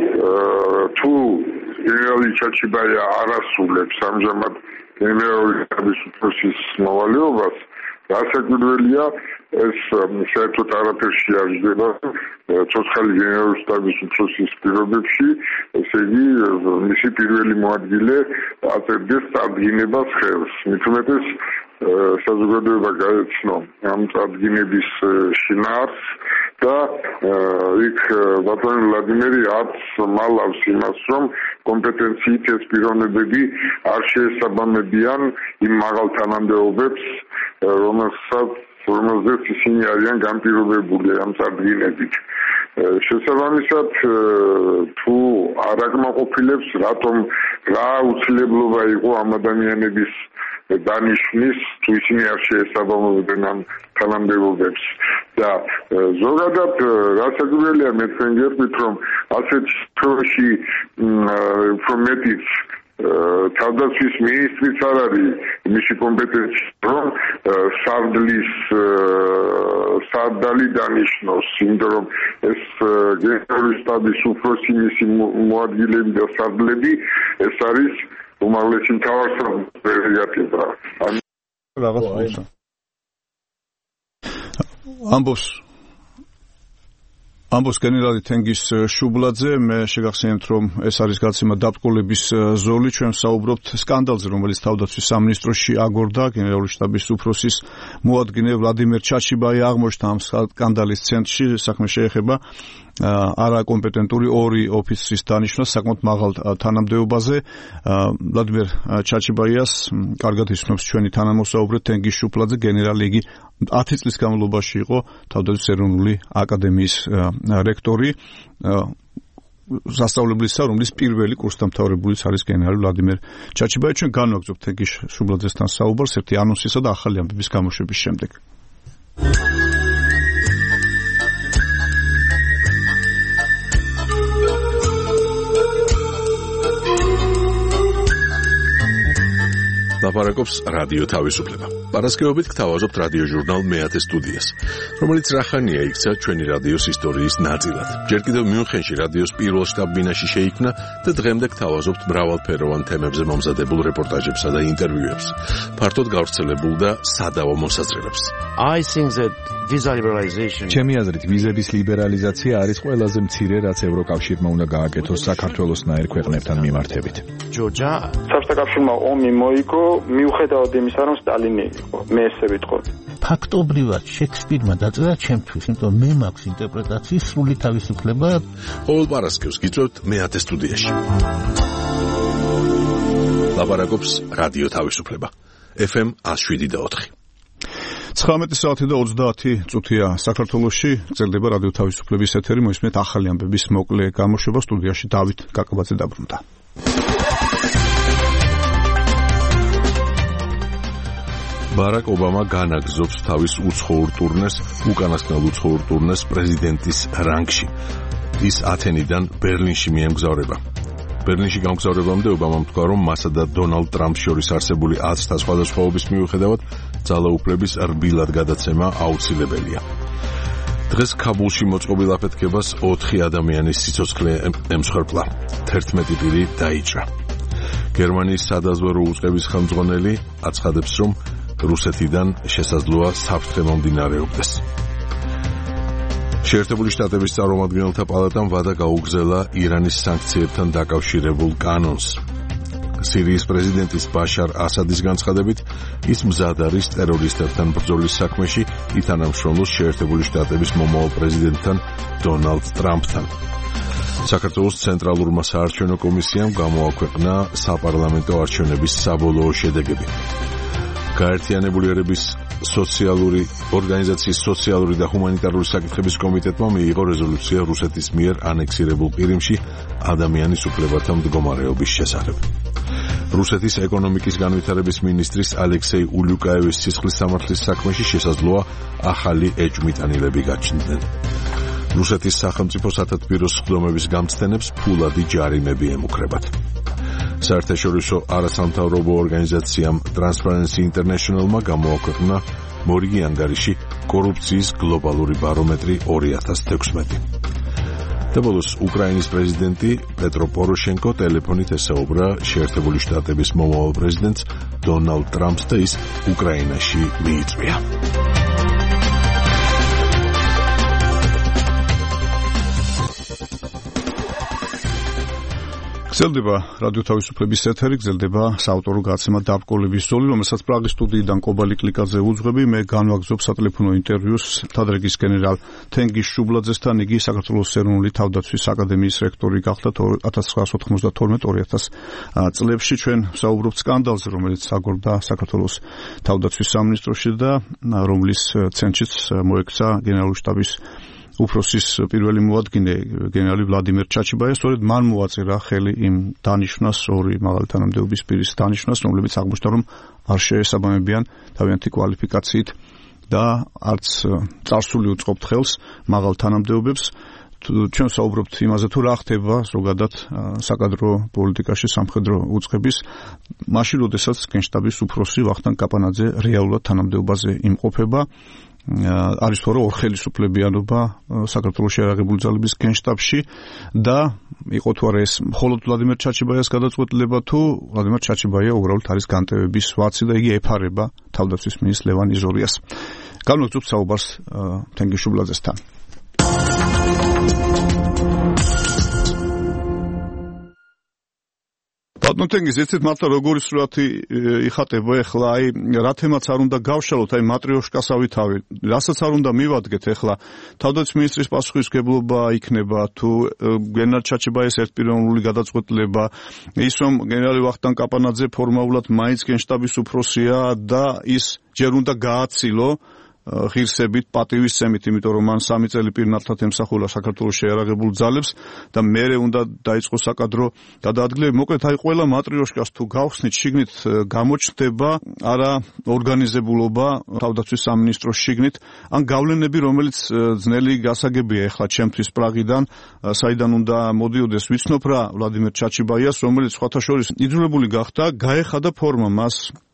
თუ გენერალი ჩაჩიბაია არ ასრულებს ამჟამად გენერალური შტაბის უფროსის მოვალეობას, რასაკვირველია ეს საერთოდ არაფერში არ ჯდება ცოცხალი გენერალური შტაბის უფროსის პირობებში, ესე იგი მისი პირველი მოადგილე აწერდეს წარდგინებას ხელს. მით უმეტეს საზოგადოება გაეცნო ამ წარდგინების შინაარსს და იქ ბატონი ვლადიმერი არც მალავს იმას, რომ კომპეტენციით ეს პიროვნებები არ შეესაბამებიან იმ მაღალ თანამდებობებს, რომელსაც რომელზეც ისინი არიან განპირობებული ამ წარდგინებით. შესაბამისად, თუ არ აკმაყოფილებს, რატომ რა უცილებლობა იყო ამ ადამიანების დანიშვნის, თუ ისინი არ შეესაბამებენ ამ თანამდებობებს და ზოგადად რასაკვირველია, მე თქვენ გეტყვით, რომ ასეთ შემთხვევაში უფრო მეტიც თავდაცვის მინისტრიც არ არის მისი კომპეტენცია, რომ სარდლის სარდალი დანიშნოს, იმიტომ რომ ეს გენერალური შტაბის უფროსი, მისი მოადგილეები და სარდლები, ეს არის უმაღლესი მთავარსარდლები. რაღაც ამბობს ამბობს გენერალი თენგიზ შუბლაძე. მე შეგახსენებთ, რომ ეს არის გაცემა დაბრძოლების ზოლი. ჩვენ საუბრობთ სკანდალზე, რომელიც თავდაცვის სამინისტროში აგორდა. გენერალური შტაბის უფროსის მოადგილე ვლადიმერ ჩაჩიბაია აღმოჩნდა ამ სკანდალის ცენტრში. საქმე შეეხება არაკომპეტენტური ორი ოფიცრის დანიშვნას საკმაოდ მაღალ თანამდებობაზე. ვლადიმერ ჩაჩიბაიას კარგად იცნობს ჩვენი თანამოსაუბრე თენგიზ შუბლაძე, გენერალი. იგი ათი წლის განმავლობაში იყო თავდაცვის ეროვნული აკადემიის რექტორი, სასწავლებლისა, რომლის პირველი კურსდამთავრებულიც არის გენერალი ვლადიმერ ჩაჩიბაია. ჩვენ განვაგრძობთ თენგიზ შუბლაძესთან საუბარს ერთი ანონსისა და ახალი ამბების გამოშვების შემდეგ. ლაპარაკობს რადიო თავისუფლება. Პარასკევობით გთავაზობთ რადიო ჟურნალ მეათე სტუდიას, რომელიც რახანია იქცა ჩვენი რადიოს ისტორიის ნაწილად. ჯერ კიდევ მიუნხენში რადიოს პირველ შტაბ-ბინაში შეიქმნა და დღემდე გთავაზობთ მრავალფეროვან თემებზე მომზადებულ რეპორტაჟებსა და ინტერვიუებს. ფართოდ გავრცელებულ და სადავო მოსაზრებებს. I think that visa liberalization ჩემი აზრით ვიზების ლიბერალიზაცია არის ყველაზე მცირე, რაც ევროკავშირმა უნდა გააკეთოს საქართველოსნაირ ქვეყნებთან მიმართებით. Georgia საბჭოთა კავშირმა ომი მოიგო მიუხედავად იმისა, რომ სტალინი იყო. მე ესე ვიტყოდი. ფაქტობრივად შექსპირმა დაწერა ჩემთვის, იმიტომ მე მაქვს ინტერპრეტაციის სრული თავისუფლება. ყოველ პარასკევს გიწევთ მეათე სტუდიაში. ლაპარაკობს რადიო თავისუფლება. ეფ ემ one oh seven point four. ცხრამეტი საათი და ოცდაათი წუთია საქართველოში გრძელდება რადიო თავისუფლების ეთერი. მოისმენთ ახალი ამბების მოკლე გამოშვება. სტუდიაში დავით კაკაბაძე დაბრუნდა. ბარაკ ობამა განაგზობს თავის უცხოურ ტურნეს, უკანასკნელ უცხოურ ტურნეს პრეზიდენტის რანგში. ის ათენიდან ბერლინში მიემგზავრება. ბერლინში გამგზავრებამდე ობამამ თქვა, რომ მასა და დონალდ ტრამპს შორის არსებული ათსთა სხვადასხვაობის მიუხედავად ძალაუფლების რბილად გადაცემა აუცილებელია. დღეს ქაბულში მოწყობილ აფეთქებას ოთხი ადამიანის სიცოცხლე ემსხვერპლა. თერთმეტი პირი დაიჭრა. გერმანიის სადაზვერვო უწყების ხელმძღვანელი აცხადებს, რომ რუსეთიდან შესაძლოა საფრთხე მომდინარეობდეს. შეერთებული შტატების წარმომადგენელთა პალატამ ვადა გაუგზავნила ირანის სანქციებთან დაკავშირებულ კანონს. სირიის პრეზიდენტის ბაშარ ასადის განცხადებით, ის მზად არის ტერორისტებთან ბრძოლის საქმეში ითანამშრომლოს შეერთებული შტატების მომავალ პრეზიდენტთან დონალდ ტრამპთან. საქართველოს ცენტრალურმა საარჩევნო კომისიამ გამოაქვეყნა საპარლამენტო არჩევნების საბოლოო შედეგები. გაერთიანებული ერების სოციალური ორგანიზაციის სოციალური და ჰუმანიტარული საკითხების კომიტეტმა მიიღო რეზოლუცია რუსეთის მიერ ანექსირებულ ყირიმში ადამიანის უფლებათა მდგომარეობის შესახებ. რუსეთის ეკონომიკის განვითარების მინისტრის ალექსეი ულიუკაევის სისხლის სამართლის საქმეში შესაძლოა ახალი ეჭვმიტანილები გაჩნდნენ. რუსეთის სახელმწიფო სათათბიროს სხდომების გამცდენებს ფულადი ჯარიმები ემუქრებათ. საერთაშორისო არასამთავრობო ორგანიზაციამ Transparency International-მა გამოაქვეყნა მორიგი ანგარიში კორუფციის გლობალური ბარომეტრი ორი ათას თექვსმეტი. და ბოლოს უკრაინის პრეზიდენტი პეტრო პოროშენკო ტელეფონით ესაუბრა შეერთებული შტატების მომავალ პრეზიდენტს დონალდ ტრამპს და ის უკრაინაში მიიწვია. გრძელდება რადიო თავისუფლების ეთერი, გრძელდება საავტორო გადაცემა დაბრკოლების ზოლი, რომელსაც პრაღის სტუდიიდან კობალი კლიკაძე უძღვები. მე განვაგრძობ სატელეფონო ინტერვიუს თადრეგის გენერალ თენგიზ შუბლაძესთან. იგი საქართველოს ეროვნული თავდაცვის აკადემიის რექტორი გახდა ათას ცხრაასი ოთხმოცდათორმეტ ორი ათას წლებში. ჩვენ ვსაუბრობთ სკანდალზე, რომელიც საგორდა საქართველოს თავდაცვის სამინისტროში და რომლის ცენტრშიც მოექცა გენერალური შტაბის უფროსის პირველი მოადგილე გენერალი ვლადიმერ ჩაჩიბაია. სწორედ მან მოაწერა ხელი იმ დანიშვნას, ორი მაღალი თანამდებობის პირის დანიშვნას, რომლებიც აღმოჩნდა, რომ არ შეესაბამებიან თავიანთი კვალიფიკაციით და არც წარსული უწყობთ ხელს მაღალ თანამდებობებს. ჩვენ საუბრობთ იმაზე, თუ რა ხდება ზოგადად საკადრო პოლიტიკაში სამხედრო უწყების, მაშინ, როდესაც გენშტაბის უფროსი ვახტანგ კაპანაძე რეალურად თანამდებობაზე იმყოფება. არის თორე ორ ხელისუფლებიანობა საქართველოს შეერაღებული ძალების გენშტაბში და იყო თუ არა ეს მხოლოდ ვლადიმერ ჩაჩიბაიას გადაწყვეტილება, თუ ვლადიმერ ჩაჩიბაია უბრალოდ არის განტევების ვაცი და იგი ეფარება თავდაცვის მინისტრს ლევან იზორიას. განვაგრძობთ საუბარს თენგიზ შუბლაძესთან. ბატონო თენგიზ, იცით მართლა როგორი სურათი იხატება ახლა, აი რა თემაც არ უნდა გავშალოთ, აი მატრიოშკასავით ავი, რასაც არ უნდა მივადგეთ ახლა, თავდაცვის მინისტრის პასუხისმგებლობა იქნება თუ გენერალ ჩაჩიბაიას ერთპიროვნული გადაწყვეტილება, ის რომ გენერალი ვახტანგ კაპანაძე ფორმალურად მაინც გენშტაბის უფროსია და ის ჯერ უნდა გააცილო ღირსებით, პატივისცემით, იმიტომ რომ მან სამი წელი პირნათლად ემსახურა საქართველოს შეერაღებულ ძალებს და მერე უნდა დაიწყოს საკადრო გადაადგილება. მოკლედ, აი ყველა მატრიოშკას თუ გავხსნით, შიგნით გამოჩნდება არა ორგანიზებულობა თავდაცვის სამინისტროს შიგნით, ან გავლენები, რომელიც ძნელი გასაგებია ახლა ჩემთვის პრაღიდან, საიდან უნდა მოდიოდეს, ვიცნობ რა ვლადიმერ ჩაჩიბაიას, რომელიც სხვათა შორის იძულებული გახდა, გაეხადა ფორმა მას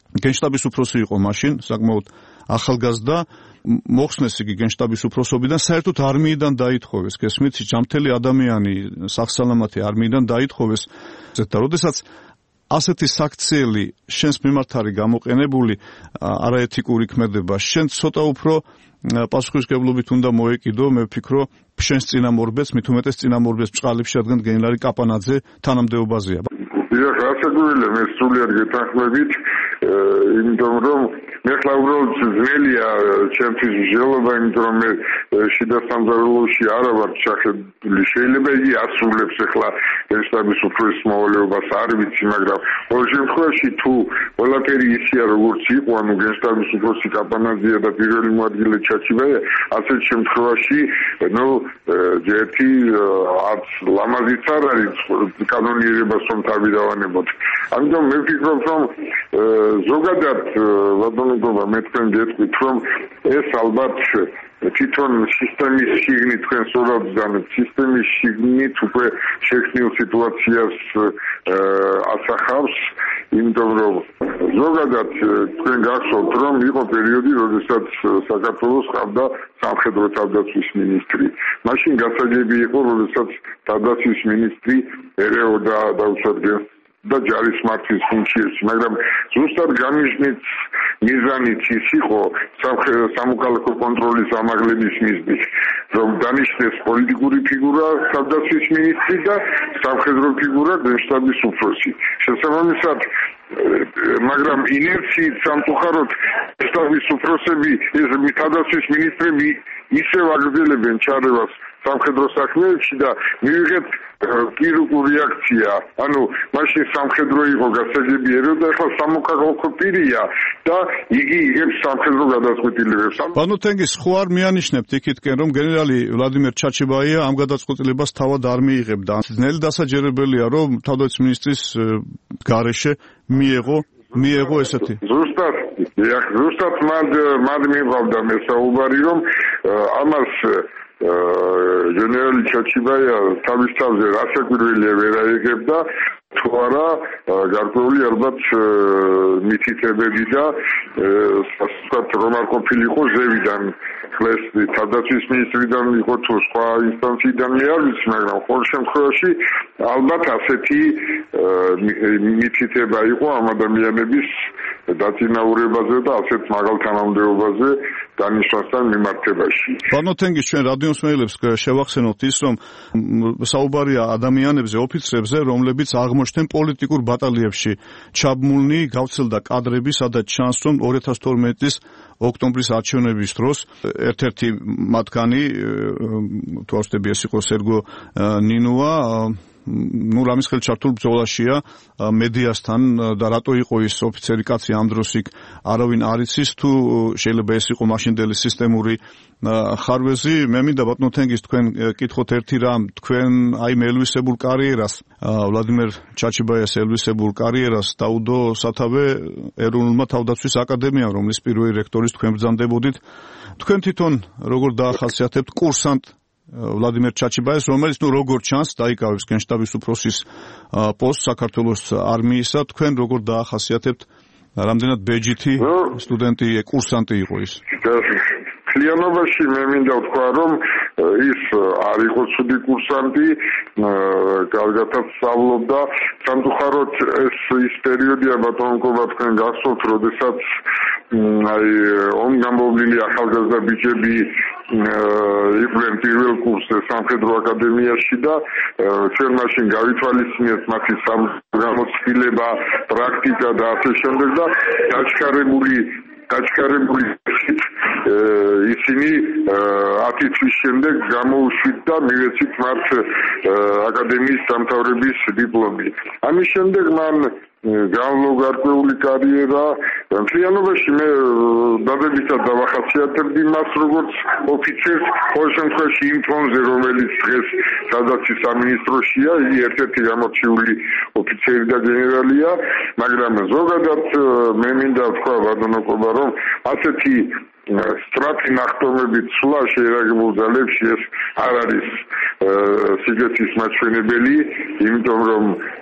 გენშტაბის უფროსი იყო მაშინ, საკმაოდ ახალგაზრდა, მოხსნეს იგი გენშტაბის უფროსობიდან, საერთოდ არმიიდან დაითხოვეს, გესმით, ჯამთელი ადამიანი სახსალამათი არმიიდან დაითხოვეს და როდესაც ასეთი საქციელი შენს მიმართ არის გამოყენებული, არაეთიკური ქმედება, შენ ცოტა უფრო პასუხისმგებლობით უნდა მოეკიდო, მე ვფიქრო, შენს წინამორბედს, მით უმეტეს წინამორბედს ბჭყალებში, რადგან გენერალი კაპანაძე თანამდებობაზეა. დიახ, რასაკვირველია, მე სრულიად გეთანხმებით, იმიტომ რომ მე ხლა უბრალოდ ძნელია ჩემთვის მსჯელობა, იმიტომ რომ მე შიდა სამზარეულოში არა ვარ ჩახედული. შეიძლება იგი ასრულებს ახლა გენშტაბის უფროსის მოვალეობას, არ ვიცი, მაგრამ ყოველ შემთხვევაში თუ ყველაფერი ისეა როგორც იყო, ანუ გენშტაბის უფროსი კაპანაძეა და პირველი მოადგილე ჩაჩიბაია, ასეთ შემთხვევაში, ნუ ერთი არც ლამაზიც არ არის კანონიერებას რომ თავი დავანებოთ. ამიტომ მე ვფიქრობ, რომ ზოგადად ვადონობა მე თქვენ გეტყვით, რომ ეს ალბათ თვითონ სისტემის შიგნით თქვენ სწორად ვგანებთ, სისტემის შიგნით უკვე შექმნილ სიტუაციას ასახავს, იმიტომ რომ ზოგადად თქვენ გახსოვთ, რომ იყო პერიოდი, როდესაც საქართველოს ყავდა სამხედრო თავდაცვის მინისტრი. მაშინ გასაგები იყო, როდესაც თავდაცვის მინისტრი ერეოდა დაუცვათ და ჯარის მართვის ფუნქციებში, მაგრამ ზუსტად გამიზნით მიზანიც ის იყო სამოქალაქო კონტროლის ამაღლების მიზნით, რომ დანიშნეს პოლიტიკური ფიგურა თავდაცვის მინისტრი და სამხედრო ფიგურა გენშტაბის უფროსი. შესაბამისად, მაგრამ ინერციით სამწუხაროდ გენშტაბის უფროსები, ეს თავდაცვის მინისტრები ისევ აგრძელებენ ჩარევას სამხედრო საქმეებში და მივიღეთ პირუკულ რეაქცია. ანუ მაშინ სამხედრო იყო გასაგები ერეოდა, ახლა სამოქალაქო პირია და იგი იღებს სამხედრო გადაწყვეტილებებს. ბანო თენგის ხო არ მიანიშნებთ იქითკენ, რომ გენერალი ვლადიმერ ჩაჩიბაია ამ გადაწყვეტილებას თავად არ მიიღებდა. ძნელი დასაჯერებელია, რომ თავდაცვის მინისტრის გარეშე მიეღო მიეღო ესეთი. ზუსტად, ეხ ზუსტად მანდ მანდ მიყავდა მე საუბარი, რომ ამას გენერალი ჩაჩიბაია თავის თავზე რასაკვირველია ვერ აიღებდა, თუ არა გარკვეული ალბათ მითითებები და სასწრაფოდ რომ არ ყოფილიყო ზევიდან, ხლეს თავდაცვის მინისტრიდან იყო თუ სხვა ინსტანციიდან მე არ ვიცი, მაგრამ ყოველ შემთხვევაში ალბათ ასეთი მითითება იყო ამ ადამიანების დაწინაურებაზე და ასეთ მაღალ თანამდებობაზე დანიშნასთან მიმართებაში. ბანო თენგის ჩვენ რადიომსმენელებს შევახსენოთ ის, რომ საუბარია ადამიანებზე, ოფიცრებზე, რომლებიც აღმოჩნდნენ პოლიტიკურ ბატალიებში ჩაბმულნი, გავრცელდა კადრები, სადაც ჩანს, რომ ორი ათას თორმეტი წლის ოქტომბრის არჩევნების დროს ერთ-ერთი მათგანი, თუ არ ვცდები, ეს იყო სერგო ნინოა, ნუ რამის ხელთ ჩართულ ბრძოლაშია მედიასთან და რატო იყო ის ოფიცერი კაცი ამ დროს იქ არავინ არ იცის, თუ შეიძლება ეს იყო მაშინდელი სისტემური ხარვეზი. მე მინდა ბატონო თენგის თქვენ კითხოთ ერთი რამ, თქვენ აი მე ელვისებულ კარიერას, ვლადიმერ ჩაჩიბაიას ელვისებულ კარიერას დაუდო სათავე ეროვნულმა თავდაცვის აკადემიამ, რომლის პირველი რექტორის თქვენ ბრძანდებოდით. თქვენ თვითონ როგორ დაახასიათებთ კურსანტ ვლადიმერ ჩაჩიბაიას, რომელიც ნუ როგორ ჩანს დაიკავებს გენშტაბის უფროსის პოსტს საქართველოს არმიისა, თქვენ როგორ დაახასიათებთ, რამდენად ბეჯითი სტუდენტი, კურსანტი იყო ის? მთლიანობაში მე მინდა ვთქვა, რომ ის არ იყო ცუდი კურსანტი, კარგადაც სწავლობდა. სამწუხაროდ ეს ის პერიოდია, ბატონო, თქვენ გახსოვთ, როდესაც აი ომ გამოვლილი ახალგაზრდა ბიჭები იყვნენ პირველ კურსზე სამხედრო აკადემიაში და ჩვენ მაშინ გავითვალისწინეთ მათი გამოცდილება, პრაქტიკა და ასე შემდეგ და დაჩქარებული დაჩქარებული ისინი ათი თვის შემდეგ გამოუშვით და მივეცით მათ აკადემიის დამთავრების დიპლომი. ამის შემდეგ მან განვლო გარკვეული კარიერა. მთლიანობაში მე დადებითად დავახასიათებდი მას როგორც ოფიცერს, ყოველ შემთხვევაში იმ ფონზე, რომელიც დღეს თავდაცვის სამინისტროშია, იგი ერთ-ერთი გამორჩეული ოფიცერი და გენერალია, მაგრამ ზოგადად მე მინდა ვთქვა ბატონო კობა, რომ ასეთი სტრატი ნახტომებით სვლა შეერაგებულ ძალებში ეს არ არის სიგეთის მაჩვენებელი, იმიტომ რომ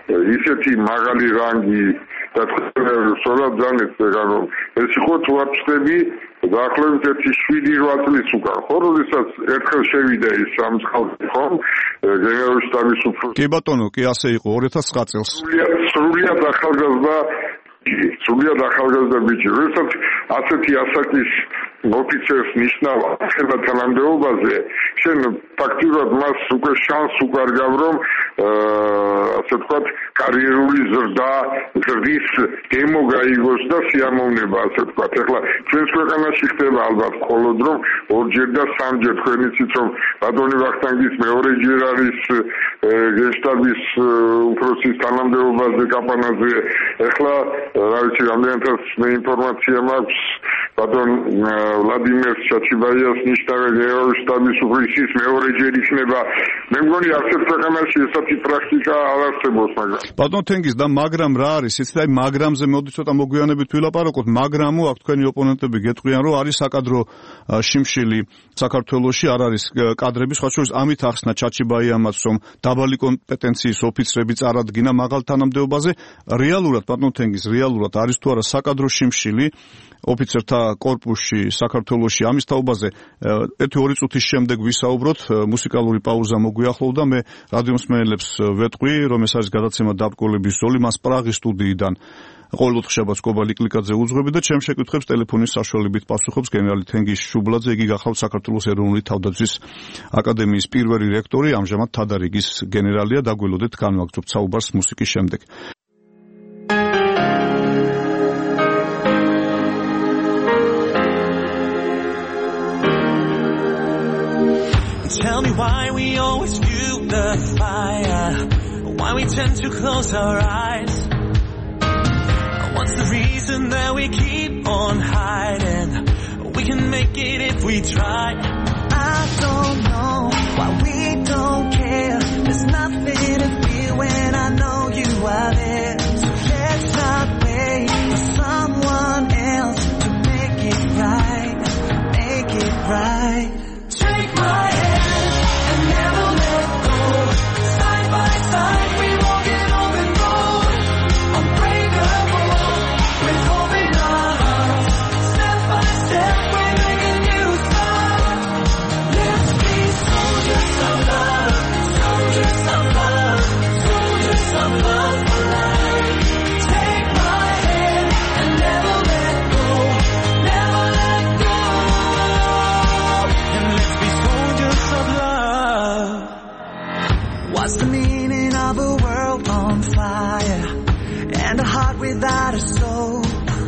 ისეთი მაღალი რანგი და სწორად ძალეთ რომ ეს იყო თუ არ ვწდები დაახლოებით ერთი შვიდი რვა წლის უკან ხო როდესაც ერთხელ შევიდა ის სამწყალში ხო გენერალური შტაბის უფროსი კი ბატონო კი ასე იყო ორი ათას ცხრა წელს სრულიად ახალგაზრდა სრულიად ახალგაზრდა ბიჭი როდესაც ასეთი ასაკის ოფიცერს ნიშნავს ახლა თანამდებობაზე შენ ფაქტურად მას უკვე შანსს უკარგავ რომ ასე ვთქვათ კარიერული ზრდა ზრდის გემო გაიგოს და სიამოვნება ასე ვთქვათ ახლა ჩვენს ქვეყანაში ხდება ალბათ მხოლოდ რომ ორჯერ და სამჯერ თქვენ იცით რომ ბატონი ვახტანგის მეორეჯერ არის გენშტაბის უფროსის თანამდებობაზე კაპანაზე ახლა რა ვიცი რამდენადაც მე ინფორმაცია მაქვს ბატონ ვლადიმერ ჩაჩიბაიას ნიშნავენ გენერალური შტაბის უფროსის მეორეჯერ იქნება მე მგონი ასეთ ქვეყანაში ესეთი პრაქტიკა არ არსებობს მაგრამ ბატონ თენგიზ და მაგრამ რა არის იცით აი მაგრამზე მოდი ცოტა მოგვიანებით ვილაპარაკოთ მაგრამო აქ თქვენი ოპონენტები გეტყვიან რომ არის საკადრო შიმშილი საქართველოში არ არის კადრები სხვა შორის ამით ახსნა ჩაჩიბაიამაც რომ დაბალი კომპეტენციის ოფიცრები წარადგინა მაღალ თანამდებობაზე რეალურად ბატონ თენგიზ რეალურად არის თუ არა საკადრო შიმშილი ოფიცერთა კორპუსში საქართველოში ამის თაობაზე ერთი ორი წუთის შემდეგ ვისაუბროთ მუსიკალური პაუზა მოგვიახლოვდა მე რადიო მსმენელებს ვეტყვი რომ ეს არის გადაცემა დაბრკოლების ზოლი მას პრაღის სტუდიიდან ყოველდღიურად კობალი კლიკაძე უძღვები და ჩემ შეკითხვებს ტელეფონის საშუალებით პასუხობს გენერალი თენგიზ შუბლაძე იგი გახლავთ საქართველოს ეროვნული თავდაცვის აკადემიის პირველი რექტორი ამჟამად თადარიგის გენერალია დაგველოდეთ განვაგრძობთ საუბარს მუსიკის შემდეგ Tell me why we always fuel the fire, why we tend to close our eyes. What's the reason that we keep on hiding? We can make it if we try. I don't know why we don't care. There's nothing to feel when I know you are there. So let's not wait for someone else to make it right, make it right. Take my hand and never let go. Side by side we walk an open road. Unbreakable with hope in our hearts. Step by step we're making new start. Let's be soldiers of love, soldiers of love, soldiers of love for life. Take my hand and never let go, never let go. And let's be soldiers of love. What's the meaning of a world on fire and a heart without a soul?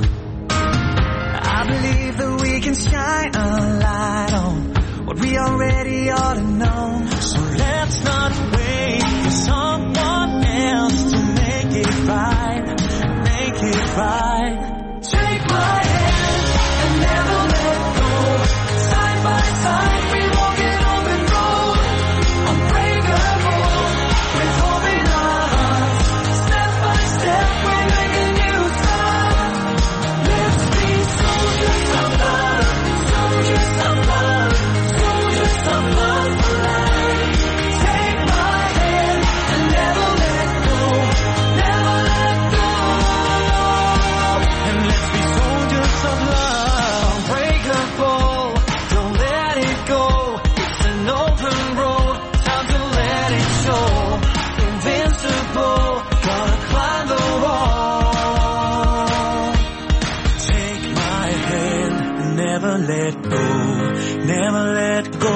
I believe that we can shine a light on what we already ought to know. So let's not wait for someone else to make it right, make it right. Take my hand and never let go. Side by side we walk an open road. Unbreakable with hope in our hearts. Step by step we're making new start. Let's be soldiers of love, soldiers of love, soldiers of love for life. Take my hand and never let go, never let go. And let's be soldiers of love. Unbreakable, don't let it go. It's an open road, time to let it show. Invincible, gotta climb the wall. Take my hand and never let go, never let go.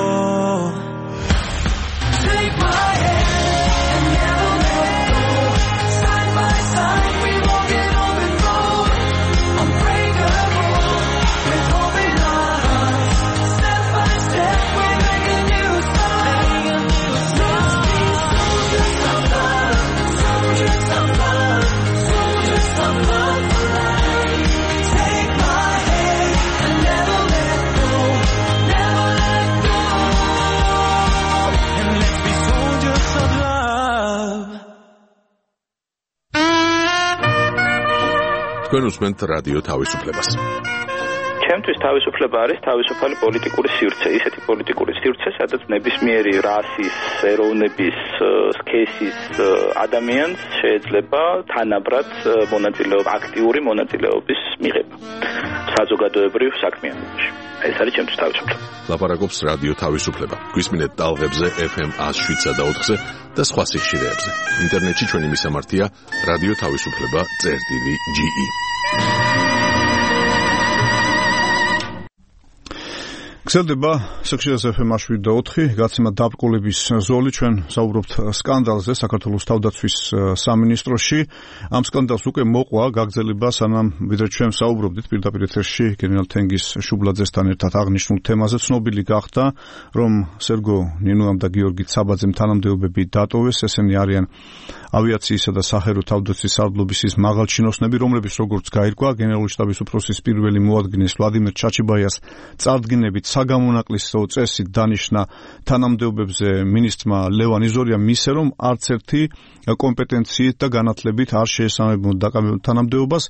Take my hand and never let go. Side by side we walk an open road. Unbreakable with hope in our hearts. Step by step we're making new start. Let's be soldiers of love, soldiers of love, soldiers of love for life. Take my hand and never let go, never let go. And let's be soldiers of love. თქვენ უსმენთ რადიო თავისუფლებას. ჩემთვის თავისუფლება არის თავისუფალი პოლიტიკური სივრცე, ისეთი პოლიტიკური სივრცე, სადაც ნებისმიერი რასის, ეროვნების, სქესის ადამიანს შეიძლება თანაბრად მონაწილეობა, აქტიური მონაწილეობის მიღება საზოგადოებრივ საქმიანობაში. ეს არის ჩემთვის თავისუფლება. ლაპარაკობს რადიო თავისუფლება. გვისმინეთ ტალღებზე ეფ ემ one oh seven point four-ზე და სხვა სიხშირეებზე. ინტერნეტში ჩვენი მისამართია რადიო თავისუფლება წერტილი ჯი ი. გრძელდება სიხშირეზე ეფ ემ one oh seven point four, გაცემა დაბრკოლების ზოლი. ჩვენ საუბრობთ სკანდალზე საქართველოს თავდაცვის სამინისტროში. ამ სკანდალს უკვე მოყვა გაგრძელება, სანამ ვიდრე ჩვენ საუბრობდით პირდაპირ ეთერში გენერალ თენგიზ შუბლაძესთან ერთად აღნიშნულ თემაზე. ცნობილი გახდა, რომ სერგო ნინუამ და გიორგი ცაბაძემ თანამდებობები დატოვეს. ესენი არიან ავიაციისა და საჰაერო თავდაცვის სარდლობისის მაღალჩინოსნები, რომლებიც როგორც გაირკვა, გენერალური შტაბის უფროსის პირველი მოადგილეს ვლადიმერ ჩაჩიბაიას წარდგინებით საგამონაკლისო წესით დანიშნა თანამდებობებზე ministrმა ლევან იზორიამ მისე, რომ არც ერთი კომპეტენციით და განათლებით არ შეესაბამებოდა თანამდებობას.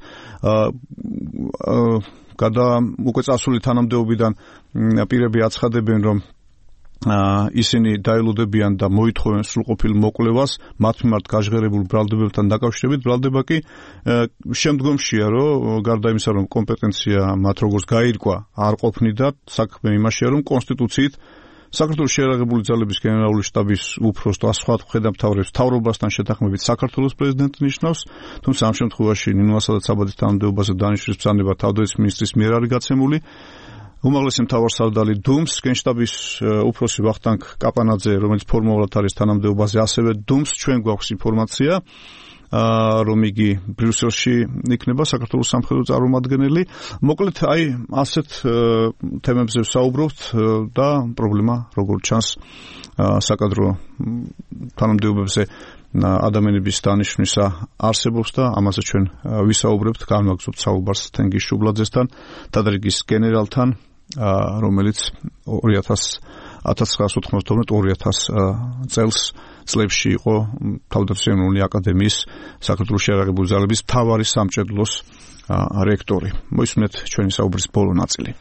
გადა უკვე წასული თანამდებობიდან პირები აცხადებენ, რომ ისინი დაელოდებიან და მოითხოვენ სრულყოფილ მოკვლევას მათ მიმართ გაჟღერებულ ბრალდებებთან დაკავშირებით. ბრალდება კი შემდგომშია, რომ გარდა იმისა, რომ კომპეტენცია მათ როგორც გაირკვა არ ყოფნიდა, საქმე იმაშია, რომ კონსტიტუციით საქართველოს შეიარაღებული ძალების გენერალური შტაბის უფროს და სხვა მხედართმთავრებს მთავრობასთან შეთანხმებით საქართველოს პრეზიდენტი ნიშნავს, თუმცა ამ შემთხვევაში ნინუასა და ცაბაძის თანამდებობაზე დანიშვნის ბრძანება თავდაცვის მინისტრის მიერ არის გაცემული. უმაღლესი მთავარსარდალი დუმს, გენშტაბის უფროსი ვახტანგ კაპანაძე, რომელიც ფორმალურად არის თანამდებობაზე, ასევე დუმს. ჩვენ გვაქვს ინფორმაცია, რომ იგი ბრიუსელში იქნება საქართველოს სამხედრო წარმომადგენელი. მოკლედ, აი, ასეთ თემებზე ვსაუბრობთ და პრობლემა, როგორც ჩანს, საკადრო თანამდებობებზე ადამიანების დანიშვნისა არსებობს და ამაზე ჩვენ ვისაუბრებთ, განვაგრძობთ საუბარს თენგიზ შუბლაძესთან, დადრიგის გენერალთან, რომელიც ათას ცხრაასი ოთხმოცდაოთხ ორი ათას წელს წლებში იყო თავდაცვის ეროვნული აკადემიის საქართველოს შეიარაღებული ძალების მთავარი სამჭედლოს რექტორი. მოისმინეთ ჩვენი საუბრის ბოლო ნაწილი.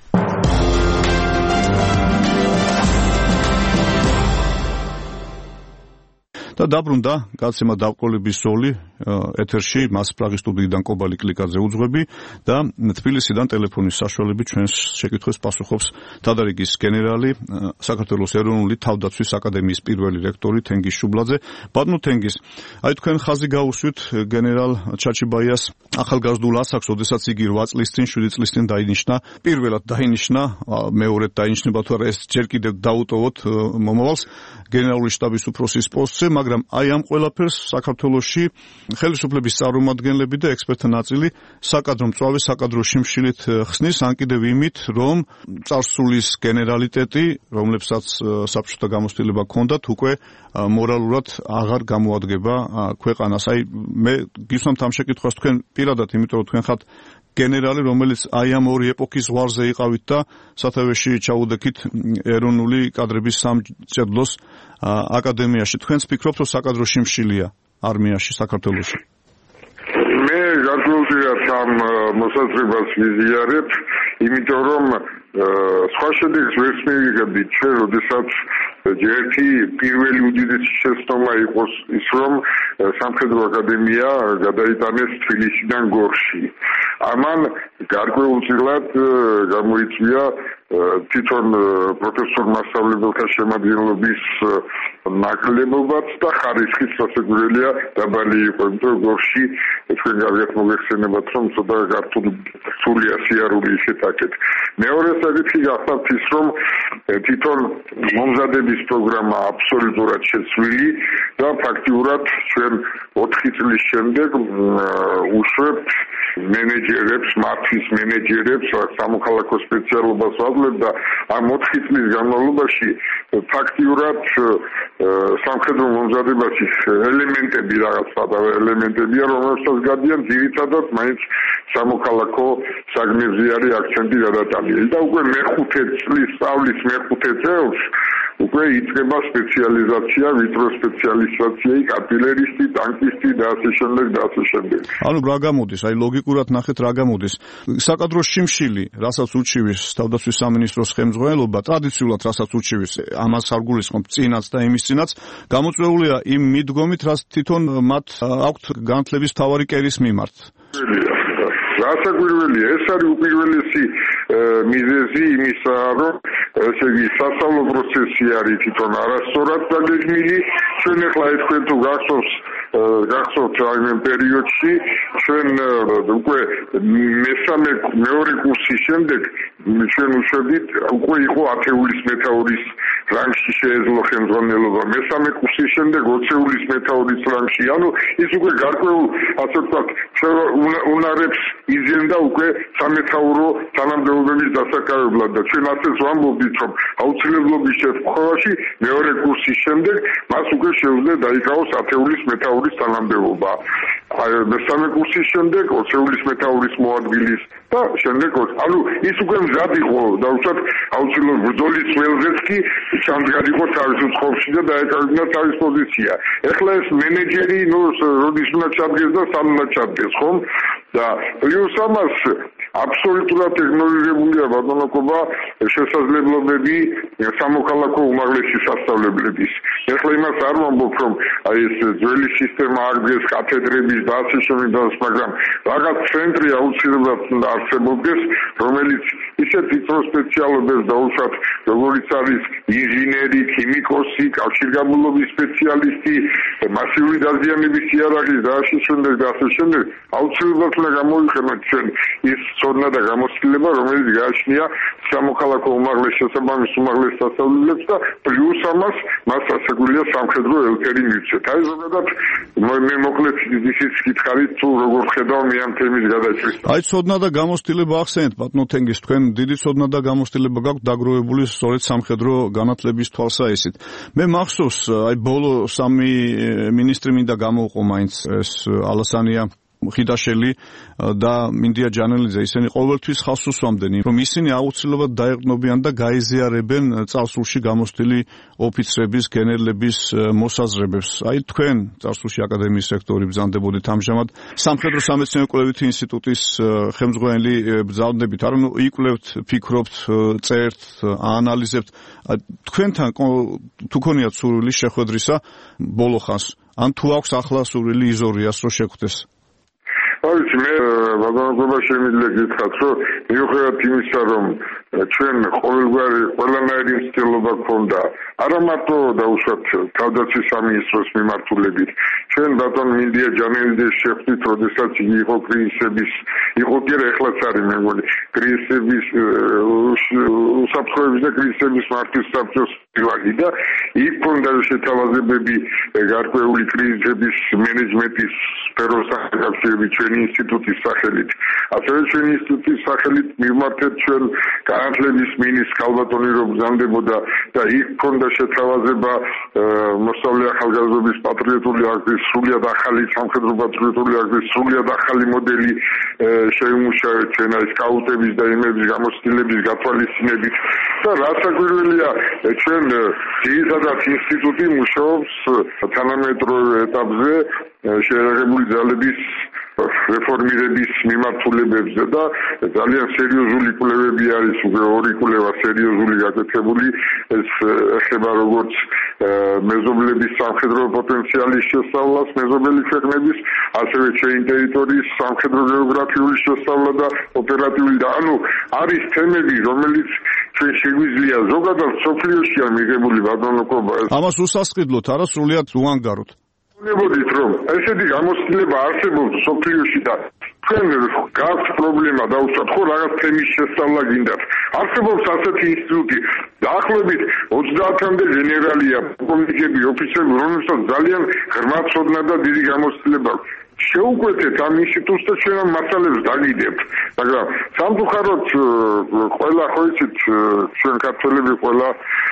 და დაბრუნდა გაცემა დაბრკოლების ზოლი ეთერში, მას პრაღის სტუდიიდან კობალი კლიკაძე უძღვები და თბილისიდან ტელეფონის საშუალებით ჩვენს შეკითხვებს პასუხობს დადრიგის გენერალი, საქართველოს ეროვნული თავდაცვის აკადემიის პირველი რექტორი თენგიზ შუბლაძე. ბატონო თენგიზ, აი თქვენ ხაზი გაუსვით გენერალ ჩაჩიბაიას ახალგაზრდულ ასაკს, როდესაც იგი რვა წლის წინ, შვიდი წლის წინ დაინიშნა, პირველად დაინიშნა, მეორედ დაინიშნება თუ არა, ეს ჯერ კიდევ დაუტოვოთ მომავალს გენერალური შტაბის უფროსის პოსტზე, მაგრამ აი ამ ყველაფერს საქართველოში ხელისუფლების წარმომადგენლები და ექსპერტთა ნაწილი საკადრო მწვავე საკადრო შიმშილით ხსნის, ან კიდევ იმით, რომ წარსულის გენერალიტეტი, რომლებსაც საბჭოთა გამოცდილება ჰქონდათ, უკვე მორალურად აღარ გამოადგება ქვეყანას. აი მე გისვამთ ამ შეკითხვას თქვენ პირადად, იმიტომ რომ თქვენ ხართ გენერალი, რომელიც აი ამ ორი ეპოქის ზღვარზე იყავით და სათავეში ჩაუდექით ეროვნული კადრების სამჭედლოს აკადემიაში. თქვენს ფიქრობთ, რომ საკადრო შიმშილია არმიაში საქართველოში? მე გარკვეულწილად ამ მოსაზრებას ვიზიარებ, იმიტომ რომ სხვა შედეგს ვერც მივიღებდით ჩვენ, როდესაც ერთი პირველი უდიდესი შეცდომა იყოს ის, რომ სამხედრო აკადემია გადაიტანეს თბილისიდან გორში. ამან გარკვეულწილად გამოიწვია თვითონ პროფესორ მასწავლებელთა შემადგენლობის ნაკლებობაც და ხარისხის სასიკვდილია დაბალი იყო, იმიტომ რომ გორში თქვენ კარგად მოგეხსენებათ, რომ ცოტა გართული სულია სიარული შეტაკეთ. მეორე საკითხი გახსნათ ის, რომ თვითონ მომზადების პროგრამა აბსოლუტურად შეცვლილი და ფაქტიურად ჩვენ ოთხი წლის შემდეგ უშვებთ მენეჯერებს, მართვის მენეჯერებს, სამოქალაქო სპეციალობას ვაძლევთ და ამ ოთხი წლის განმავლობაში ფაქტიურად სამხედრო მომზადებაში ელემენტები, რაღაც პატარა ელემენტებია, რომელსაც გადიან ძირითადად მაინც სამოქალაქო საგნებზე არის აქცენტი გადატანილი და უკვე მეხუთე წლის სწავლის მეხუთე წელს უკვე იწყება სპეციალიზაცია, ვიწრო სპეციალიზაცია, артиллеристი, ტანკისტი და ასე შემდეგ და ასე შემდეგ. ანუ რა გამოდის, აი ლოგიკურად ნახეთ რა გამოდის. საკადრო შიმშილი, რასაც უჩივის თავდაცვის სამინისტროს ხელმძღვანელობა, ტრადიციულად რასაც უჩივის, ამას არ გულისხმობ წინაც და იმის წინაც, გამოწვეულია იმ მიდგომით, რაც თვითონ მათ აქვთ განათლების მთავარი კერის მიმართ. რასაკვირველია, ეს არის უპირველესი მიზეზი იმისა, რომ ესე იგი სასწავლო პროცესი არის თვითონ არასწორად დაგეგმილი. ჩვენ ახლა ეს თქვენ თუ გახსოვს გახსოვთ იმ პერიოდში ჩვენ უკვე მესამე მეორე კურსის შემდეგ ჩვენ უშვებდით უკვე იყო ათეულის მეთაურის რანგში შეეძლო ხელმძღვანელობა. მესამე კურსის შემდეგ ოცეულის მეთაურის რანგში. ანუ ის უკვე გარკვეულ ასე ვთქვათ უნარებს იზიანდა უკვე სამეთაურო თანამდებობების დასაკავებლად და ჩვენ ასეც ვამბობდით, რომ აუცილებლობის შემთხვევაში მეორე კურსის შემდეგ მას უკვე შეუძლია დაიკავოს ათეულის მეთაურის თანამდებობა. მესამე კურსის შემდეგ ოცეულის მეთაურის მოადგილის და შემდეგ ანუ ის უკვე მზად იყო და უშუალოდ აუცილებლად ბრძოლის ველზეც კი ჩამდგარიყო თავის უცხოში და დაეკავებინა თავის პოზიცია. ეხლა ეს მენეჯერი ნუ როდის უნდა ჩადგეს და სამ უნდა ჩადგეს, ხომ? და პლუს ამას აბსოლუტურად იგნორირებულია ბატონობა შესაძლებლობები სამოქალაქო უმაღლესი სასწავლებლების. ეხლა იმას არ ვამბობ, რომ აი ეს ძველი სისტემა აღდგეს კათედრების და ასე შემდეგ, მაგრამ რაღაც ცენტრი აუცილებლად უნდა არსებობდეს, რომელიც ისეთ ვიწრო სპეციალობებს დაუშვათ, როგორიც არის ინჟინერი, ქიმიკოსი, კავშირგაბმულობის სპეციალისტი, მასიური დაზიანების იარაღის და ასე შემდეგ და ასე შემდეგ, აუცილებლად უნდა გამოიყენოთ ჩვენ ის ცოდნა და გამოცდილება, რომელიც გააჩნია სამოქალაქო უმაღლეს შესაბამის უმაღლეს სასწავლებლებს და პლუს ამას მას ასაგვილია სამხედრო ელთერი მივცეთ. აი ზოგადად მე მოკლედ ისიც გითხარით თუ როგორ ხედავ მე ამ თემის გადაჭრის. აი ცოდნა და გამოცდილება ახსენეთ ბატონო თენგის, თქვენ დიდი ცოდნა და გამოცდილება გაქვთ დაგროვებული სწორედ სამხედრო განათლების თვალსაჩინით. მე მახსოვს აი ბოლო სამი მინისტრი მინდა გამოვყო მაინც ეს ალასანია ხიდაშელი და მინდია ჯანელიძე, ისინი ყოველთვის ხალხს უსვამდნენ, რომ ისინი აუცილებლად დაეყნობიან და გაიზიარებენ წარსულში გამოცდილი ოფიცრების, გენერლების მოსაზრებებს. აი თქვენ წარსულში აკადემიის რექტორი ბრძანდებოდით ამჟამად სამხედრო სამეცნიერო კვლევითი ინსტიტუტის ხელმძღვანელი ბრძანდებით, არა ნუ იკვლევთ, ფიქრობთ, წერთ, აანალიზებთ. თქვენთან თუ ქონიათ სურვილი შეხვედრისა ბოლო ხანს, ან თუ აქვს ახლა სურვილი იზორიას რო შეხვდეს? ვიცი მე ბატონობა შემიძლია გითხრათ, რომ მიუხედავად იმისა, რომ ჩვენ ყოველგვარი ყველანაირი მცდელობა გქონდა, არა მარტო დაუშვათ თავდაცვის სამინისტროს მიმართულებით, ჩვენ ბატონ მინდია ჯანელიძეს შეხვდით, როდესაც იგი იყო კრიზისების, იყო კი არა ეხლაც არის მე მგონი, კრიზისების უსაფრთხოების და კრიზისების მართვის საბჭოს პირველი და იქ ქონდა შეთავაზებები გარკვეული კრიზისების მენეჯმენტის სფეროსთან დაკავშირებით ჩვენი ინსტიტუტის სახელით. ასევე ჩვენი ინსტიტუტის სახელით მივმართეთ ჩვენ განათლების მინისტრს ქალბატონი რო ბრძანდებოდა და იქ ქონდა შეთავაზება მოსწავლე ახალგაზრდობის პატრიოტული აქტის სრულიად ახალი სამხედრო პატრიოტული აქტის სრულიად ახალი მოდელი შეიმუშავეთ ჩვენ აი სკაუტების და იმების გამოცდილების გათვალისწინებით და რასაკვირველია ჩვენ ძირითადად ინსტიტუტი მუშაობს თანამედროვე ეტაპზე შეერაღებული ძალების რეფორმირების მიმართულებებზე და ძალიან სერიოზული კვლევები არის, უკვე ორი კვლევა სერიოზული გაკეთებული, ეს ეხება როგორც მეზობლების სამხედრო პოტენციალის შესწავლას მეზობელი ქვეყნების, ასევე ჩვენი ტერიტორიის სამხედრო გეოგრაფიული შესწავლა და ოპერატიული და ანუ არის თემები, რომელიც ჩვენ შეგვიძლია ზოგადად სოფლიოშია მიღებული ბატონობა. ამას უსასყიდლოთ, არა სრულიად უანგაროთ. ნებოდით რომ ესეთი გამოცდილება არსებობს სოფლიოში და თქვენ გაქვთ პრობლემა დაუშვათ ხო რაღაც თემის შესწავლა გინდათ. არსებობს ასეთი ინსტიტუტი დაახლოებით ოცდაათამდე გენერალია, პოლიტიკები, ოფიცრები, რომელსაც ძალიან ღრმა ცოდნა და დიდი გამოცდილება აქვს. შეუკვეთეთ ამ ინსტიტუტს და ჩვენ ამ მასალებს დაგიდებთ. მაგრამ სამწუხაროდ ყველა ხო იცით ჩვენ ქართველები ყველა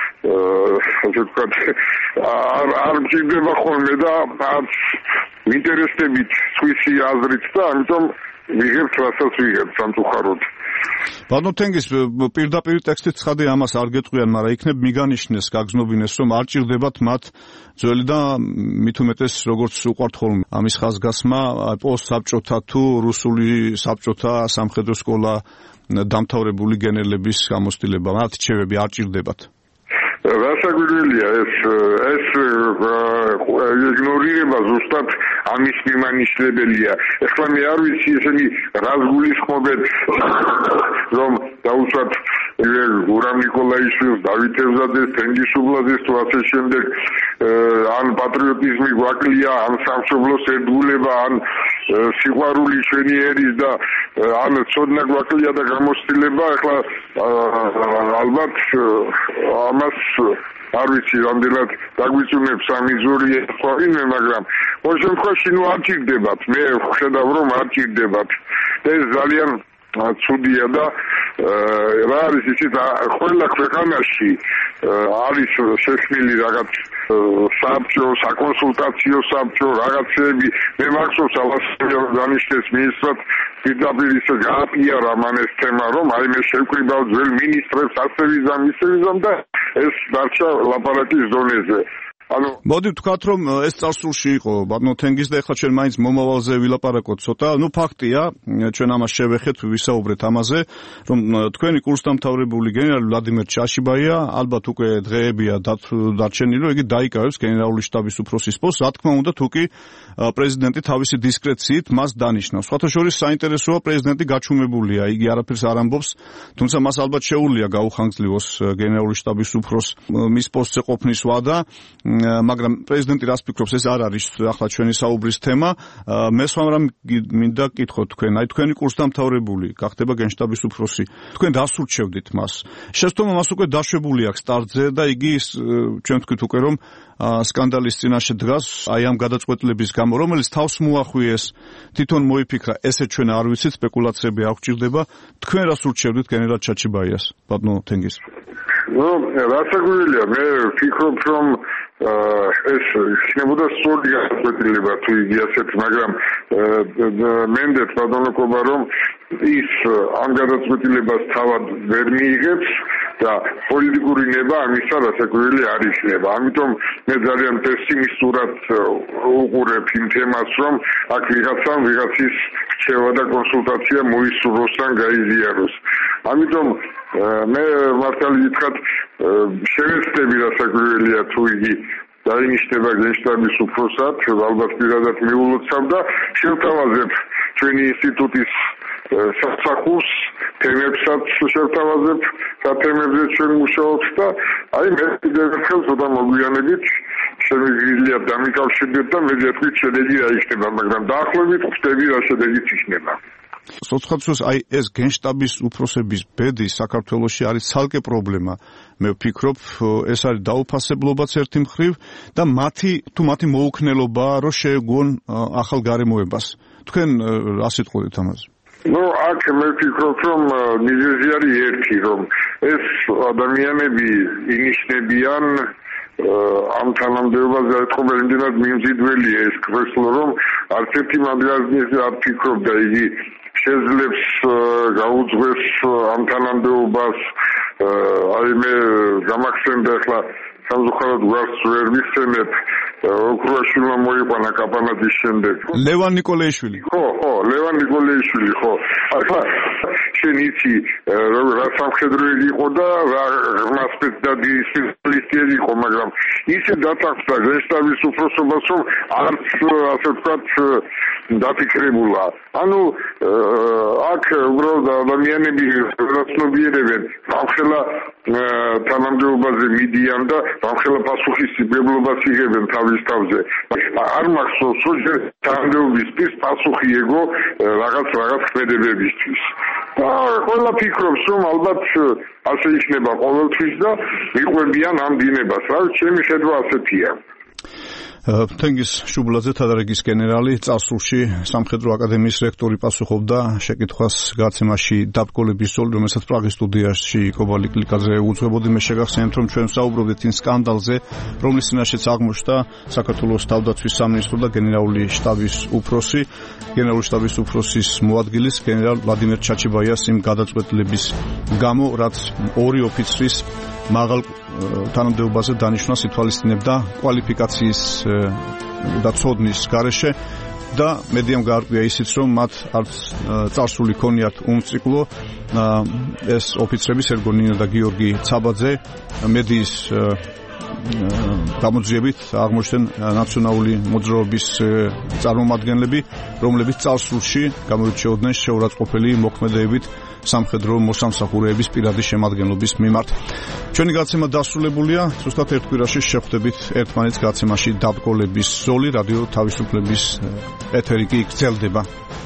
ასე ვთქვათ არ არ მჭირდება ხოლმე და არც ინტერესებით სხვისი აზრით და ამიტომ ვიღებთ რასაც ვიღებთ სამწუხაროდ. ბატონო თენგის პირდაპირ ტექსტით ცხადი ამას არ გეტყვიან, მაგრამ იქნებ მიგანიშნეს, გაგზნობინეს, რომ არ ჭირდებათ მათ ძველი და მით უმეტეს როგორც უყვართ ხოლმე ამის ხაზგასმა პოსტსაბჭოთა თუ რუსული საბჭოთა სამხედრო სკოლა დამთავრებული გენერლების გამოცდილება, მათ რჩევები არ ჭირდებათ. რასაკვირველია ეს ეს იგნორირება ზუსტად ამის მიმანიშნებელია. ეხლა მე არ ვიცი ესენი რას გულისხმობენ, რომ დაუშვათ გურამ ნიკოლაიშვილს, დავით ევზაძეს, თენგიზ უბლაძეს თუ ასე შემდეგ, ან პატრიოტიზმი გვაკლია, ან სამშობლოს ერთგულება, ან სიყვარული ჩვენი ერის და ან ცოდნა გვაკლია და გამოცდილება. ეხლა ალბათ ამას არ ვიცი რამდენად დაგვიწუნებს ამიზური ხვავინე, მაგრამ ყოველ შემთხვევაში ნუ არ ჭირდებათ. მე ვხედავ რომ არ ჭირდებათ. ეს ძალიან ცუდია და რა არის იცით, ყველა ქვეყანაში არის შექმნილი რაღაც საბჭო, საკონსულტაციო საბჭო, რაღაცები. მე მახსოვს ალასწორად დანიშნეს მინისტრად პირდაპირ ისე გააპიარა მან ეს თემა, რომ აი მე შევკრიბავ ძველ მინისტრებს, ასე ვიზამ, ისე ვიზამ და ეს დარჩა ლაპარაკის ზონეზე. ანუ მოდი ვთქვათ, რომ ეს წარსულში იყო ბატონო თენგიზ და ეხლა ჩვენ მაინც მომავალზე ვილაპარაკოთ ცოტა. ნუ ფაქტია, ჩვენ ამას შევეხეთ, ვისაუბრეთ ამაზე, რომ თქვენი კურსდამთავრებული გენერალი ვლადიმერ ჩაშიბაია ალბათ უკვე დღეებია დარჩენილი, რომ იგი დაიკავებს გენერალური შტაბის უფროსის პოსტს. რა თქმა უნდა, თუ კი პრეზიდენტი თავისი დისკრეციით მას დანიშნავს. სხვათა შორის საინტერესოა, პრეზიდენტი გაჩუმებულია, იგი არაფერს არ ამბობს, თუმცა მას ალბათ შეუძლია გაუხანგრძლივოს გენერალური შტაბის უფროს მის პოსტზე ყოფნის ვადა. მაგრამ პრეზიდენტი რას ფიქრობს, ეს არ არის ახლა ჩვენი საუბრის თემა. მე სხვა მინდა გკითხოთ თქვენ, აი თქვენი კურსდამთავრებული გახდება გენშტაბის უფროსი. თქვენ დასურჩევდით მას. შეცდომა მას უკვე დაშვებული აქვს სტარტზე და იგი ჩვენ თქვით უკვე რომ სკანდალის წინაშე დგას აი ამ გადაწყვეტილების გამო, რომელიც თავს მოახვიეს, თვითონ მოიფიქრა, ესე ჩვენ არ ვიცით, სპეკულაციები არ გვჭირდება. თქვენ რას ურჩევდით გენერალ ჩაჩიბაიას, ბატონო თენგიზ? ნუ რასაკვირველია, მე ვფიქრობ, რომ ეს იქნებოდა სწორი გადაწყვეტილება თუ იგი ასეთ, მაგრამ მენდეთ ბატონობა, რომ ის ამ გადაწყვეტილებას თავად ვერ მიიღებს და პოლიტიკური ნება ამისა რასაკვირველი არ იქნება. ამიტომ მე ძალიან პესიმისტურად უყურებ იმ თემას, რომ აქ ვიღაცამ ვიღაცის რჩევა და კონსულტაცია მოისურვოს ან გაიზიაროს. ამიტომ მე მართალი გითხრათ, შევეცდები რასაკვირველია თუ იგი დაინიშნება გენშტაბის უფროსად, ალბათ პირადად მიულოცავ და შევთავაზებ ჩვენი ინსტიტუტის სასახურს, თემებსაც შევთავაზებ, თემებზე ჩვენ მუშაობთ და აი მე კიდევ ერთხელ ცოტა მოგვიანებით შემიძლია დამიკავშირდეთ და მე ვეთქვით შედეგი რა იქნება, მაგრამ დაახლოებით ხვდები რა შედეგიც იქნება. სოციალისტებს აი ეს გენშტაბის უფროსების ბედი საქართველოში არის ცალკე პრობლემა. მე ვფიქრობ, ეს არის დაუფასებლობაც ერთი მხრივ და მათი თუ მათი მოუქნელობა, რომ შეეგუონ ახალ გარემოებას. თქვენ რა სიტყვით ამაზე? ნუ აქ მე ვფიქრობ, რომ მიზეზი არის ერთი, რომ ეს ადამიანები ინიშნებიან ამ თანამდებობაზე ეთყობენ იმდენად მიმზიდველია ეს ქვეშლო, რომ არც ერთი მათგანზე არ ფიქრობდა იგი შეძლებს გაუძღვეს ამ თანამდებობას. აი მე გამახსენდა ახლა სამწუხაროდ გვარს ვერ მიხსენებ, ოქროაშვილმა მოიყვანა კაპანაძის შემდეგ. ლევან ნიკოლაიშვილი. ხო, ხო, ლევან ნიკოლაიშვილი, ხო. ახლა შენ იცი რა სამხედროები იყო და რა ღრმა სპეციალისტები იყო, მაგრამ ისე დათანხმდა გენშტაბის უფროსობას, რომ არც ასე ვთქვათ დაფიქრებულა. ანუ აქ უბრალოდ ადამიანები რაცნობიერებენ, ამხელა თანამდებობაზე მიდიან და ამხელა პასუხისმგებლობას იღებენ თავის თავზე. არ მახსოვს, რომ თანამდებობისთვის პასუხი ეგო რაღაც რაღაც ქმედებებისთვის. და ყველა ფიქრობს, რომ ალბათ ასე იქნება ყოველთვის და იყვებიან ამ დინებას. რა, ჩემი ხედვა ასეთია. თენგის შუბლაძე თადარიგის გენერალი წარსულში სამხედრო აკადემიის რექტორი პასუხობდა შეკითხვას გაცემაში დაბგოლების ზოლი, რომელსაც პრაღის სტუდიაში კობალი კლიკაძე უძღვებოდი. მე შეგახსენებთ, რომ ჩვენ ვსაუბრობდით იმ სკანდალზე, რომლის წინაშეც აღმოჩნდა საქართველოს თავდაცვის სამინისტრო და გენერალური შტაბის უფროსი, გენერალური შტაბის უფროსის მოადგილის გენერალ ვლადიმერ ჩაჩიბაიას იმ გადაწყვეტილების გამო, რაც ორი ოფიცრის მაღალ თანამდებობაზე დანიშვნას ითვალისწინებდა კვალიფიკაციის და ცოდნის გარეშე და მედიამ გაარკვია ისიც, რომ მათ არც წარსული ქონიათ უმციკლო ეს ოფიცრების ერგო ნინო და გიორგი ცაბაძე მედიის გამოძიებით აღმოჩნდნენ ნაციონალური მოძრაობის წარმომადგენლები, რომლებიც წარსულში გამოირჩეოდნენ შეურაცხყოფელი მოქმედებებით სამხედრო მოსამსახურეების პირადი შემადგენლობის მიმართ. ჩვენი გაცემა დასრულებულია. ზუსტად ერთ კვირაში შევხვდებით ერთმანეთს გაცემაში დაბგოლების ზოლი. რადიო თავისუფლების ეთერი კი გრძელდება.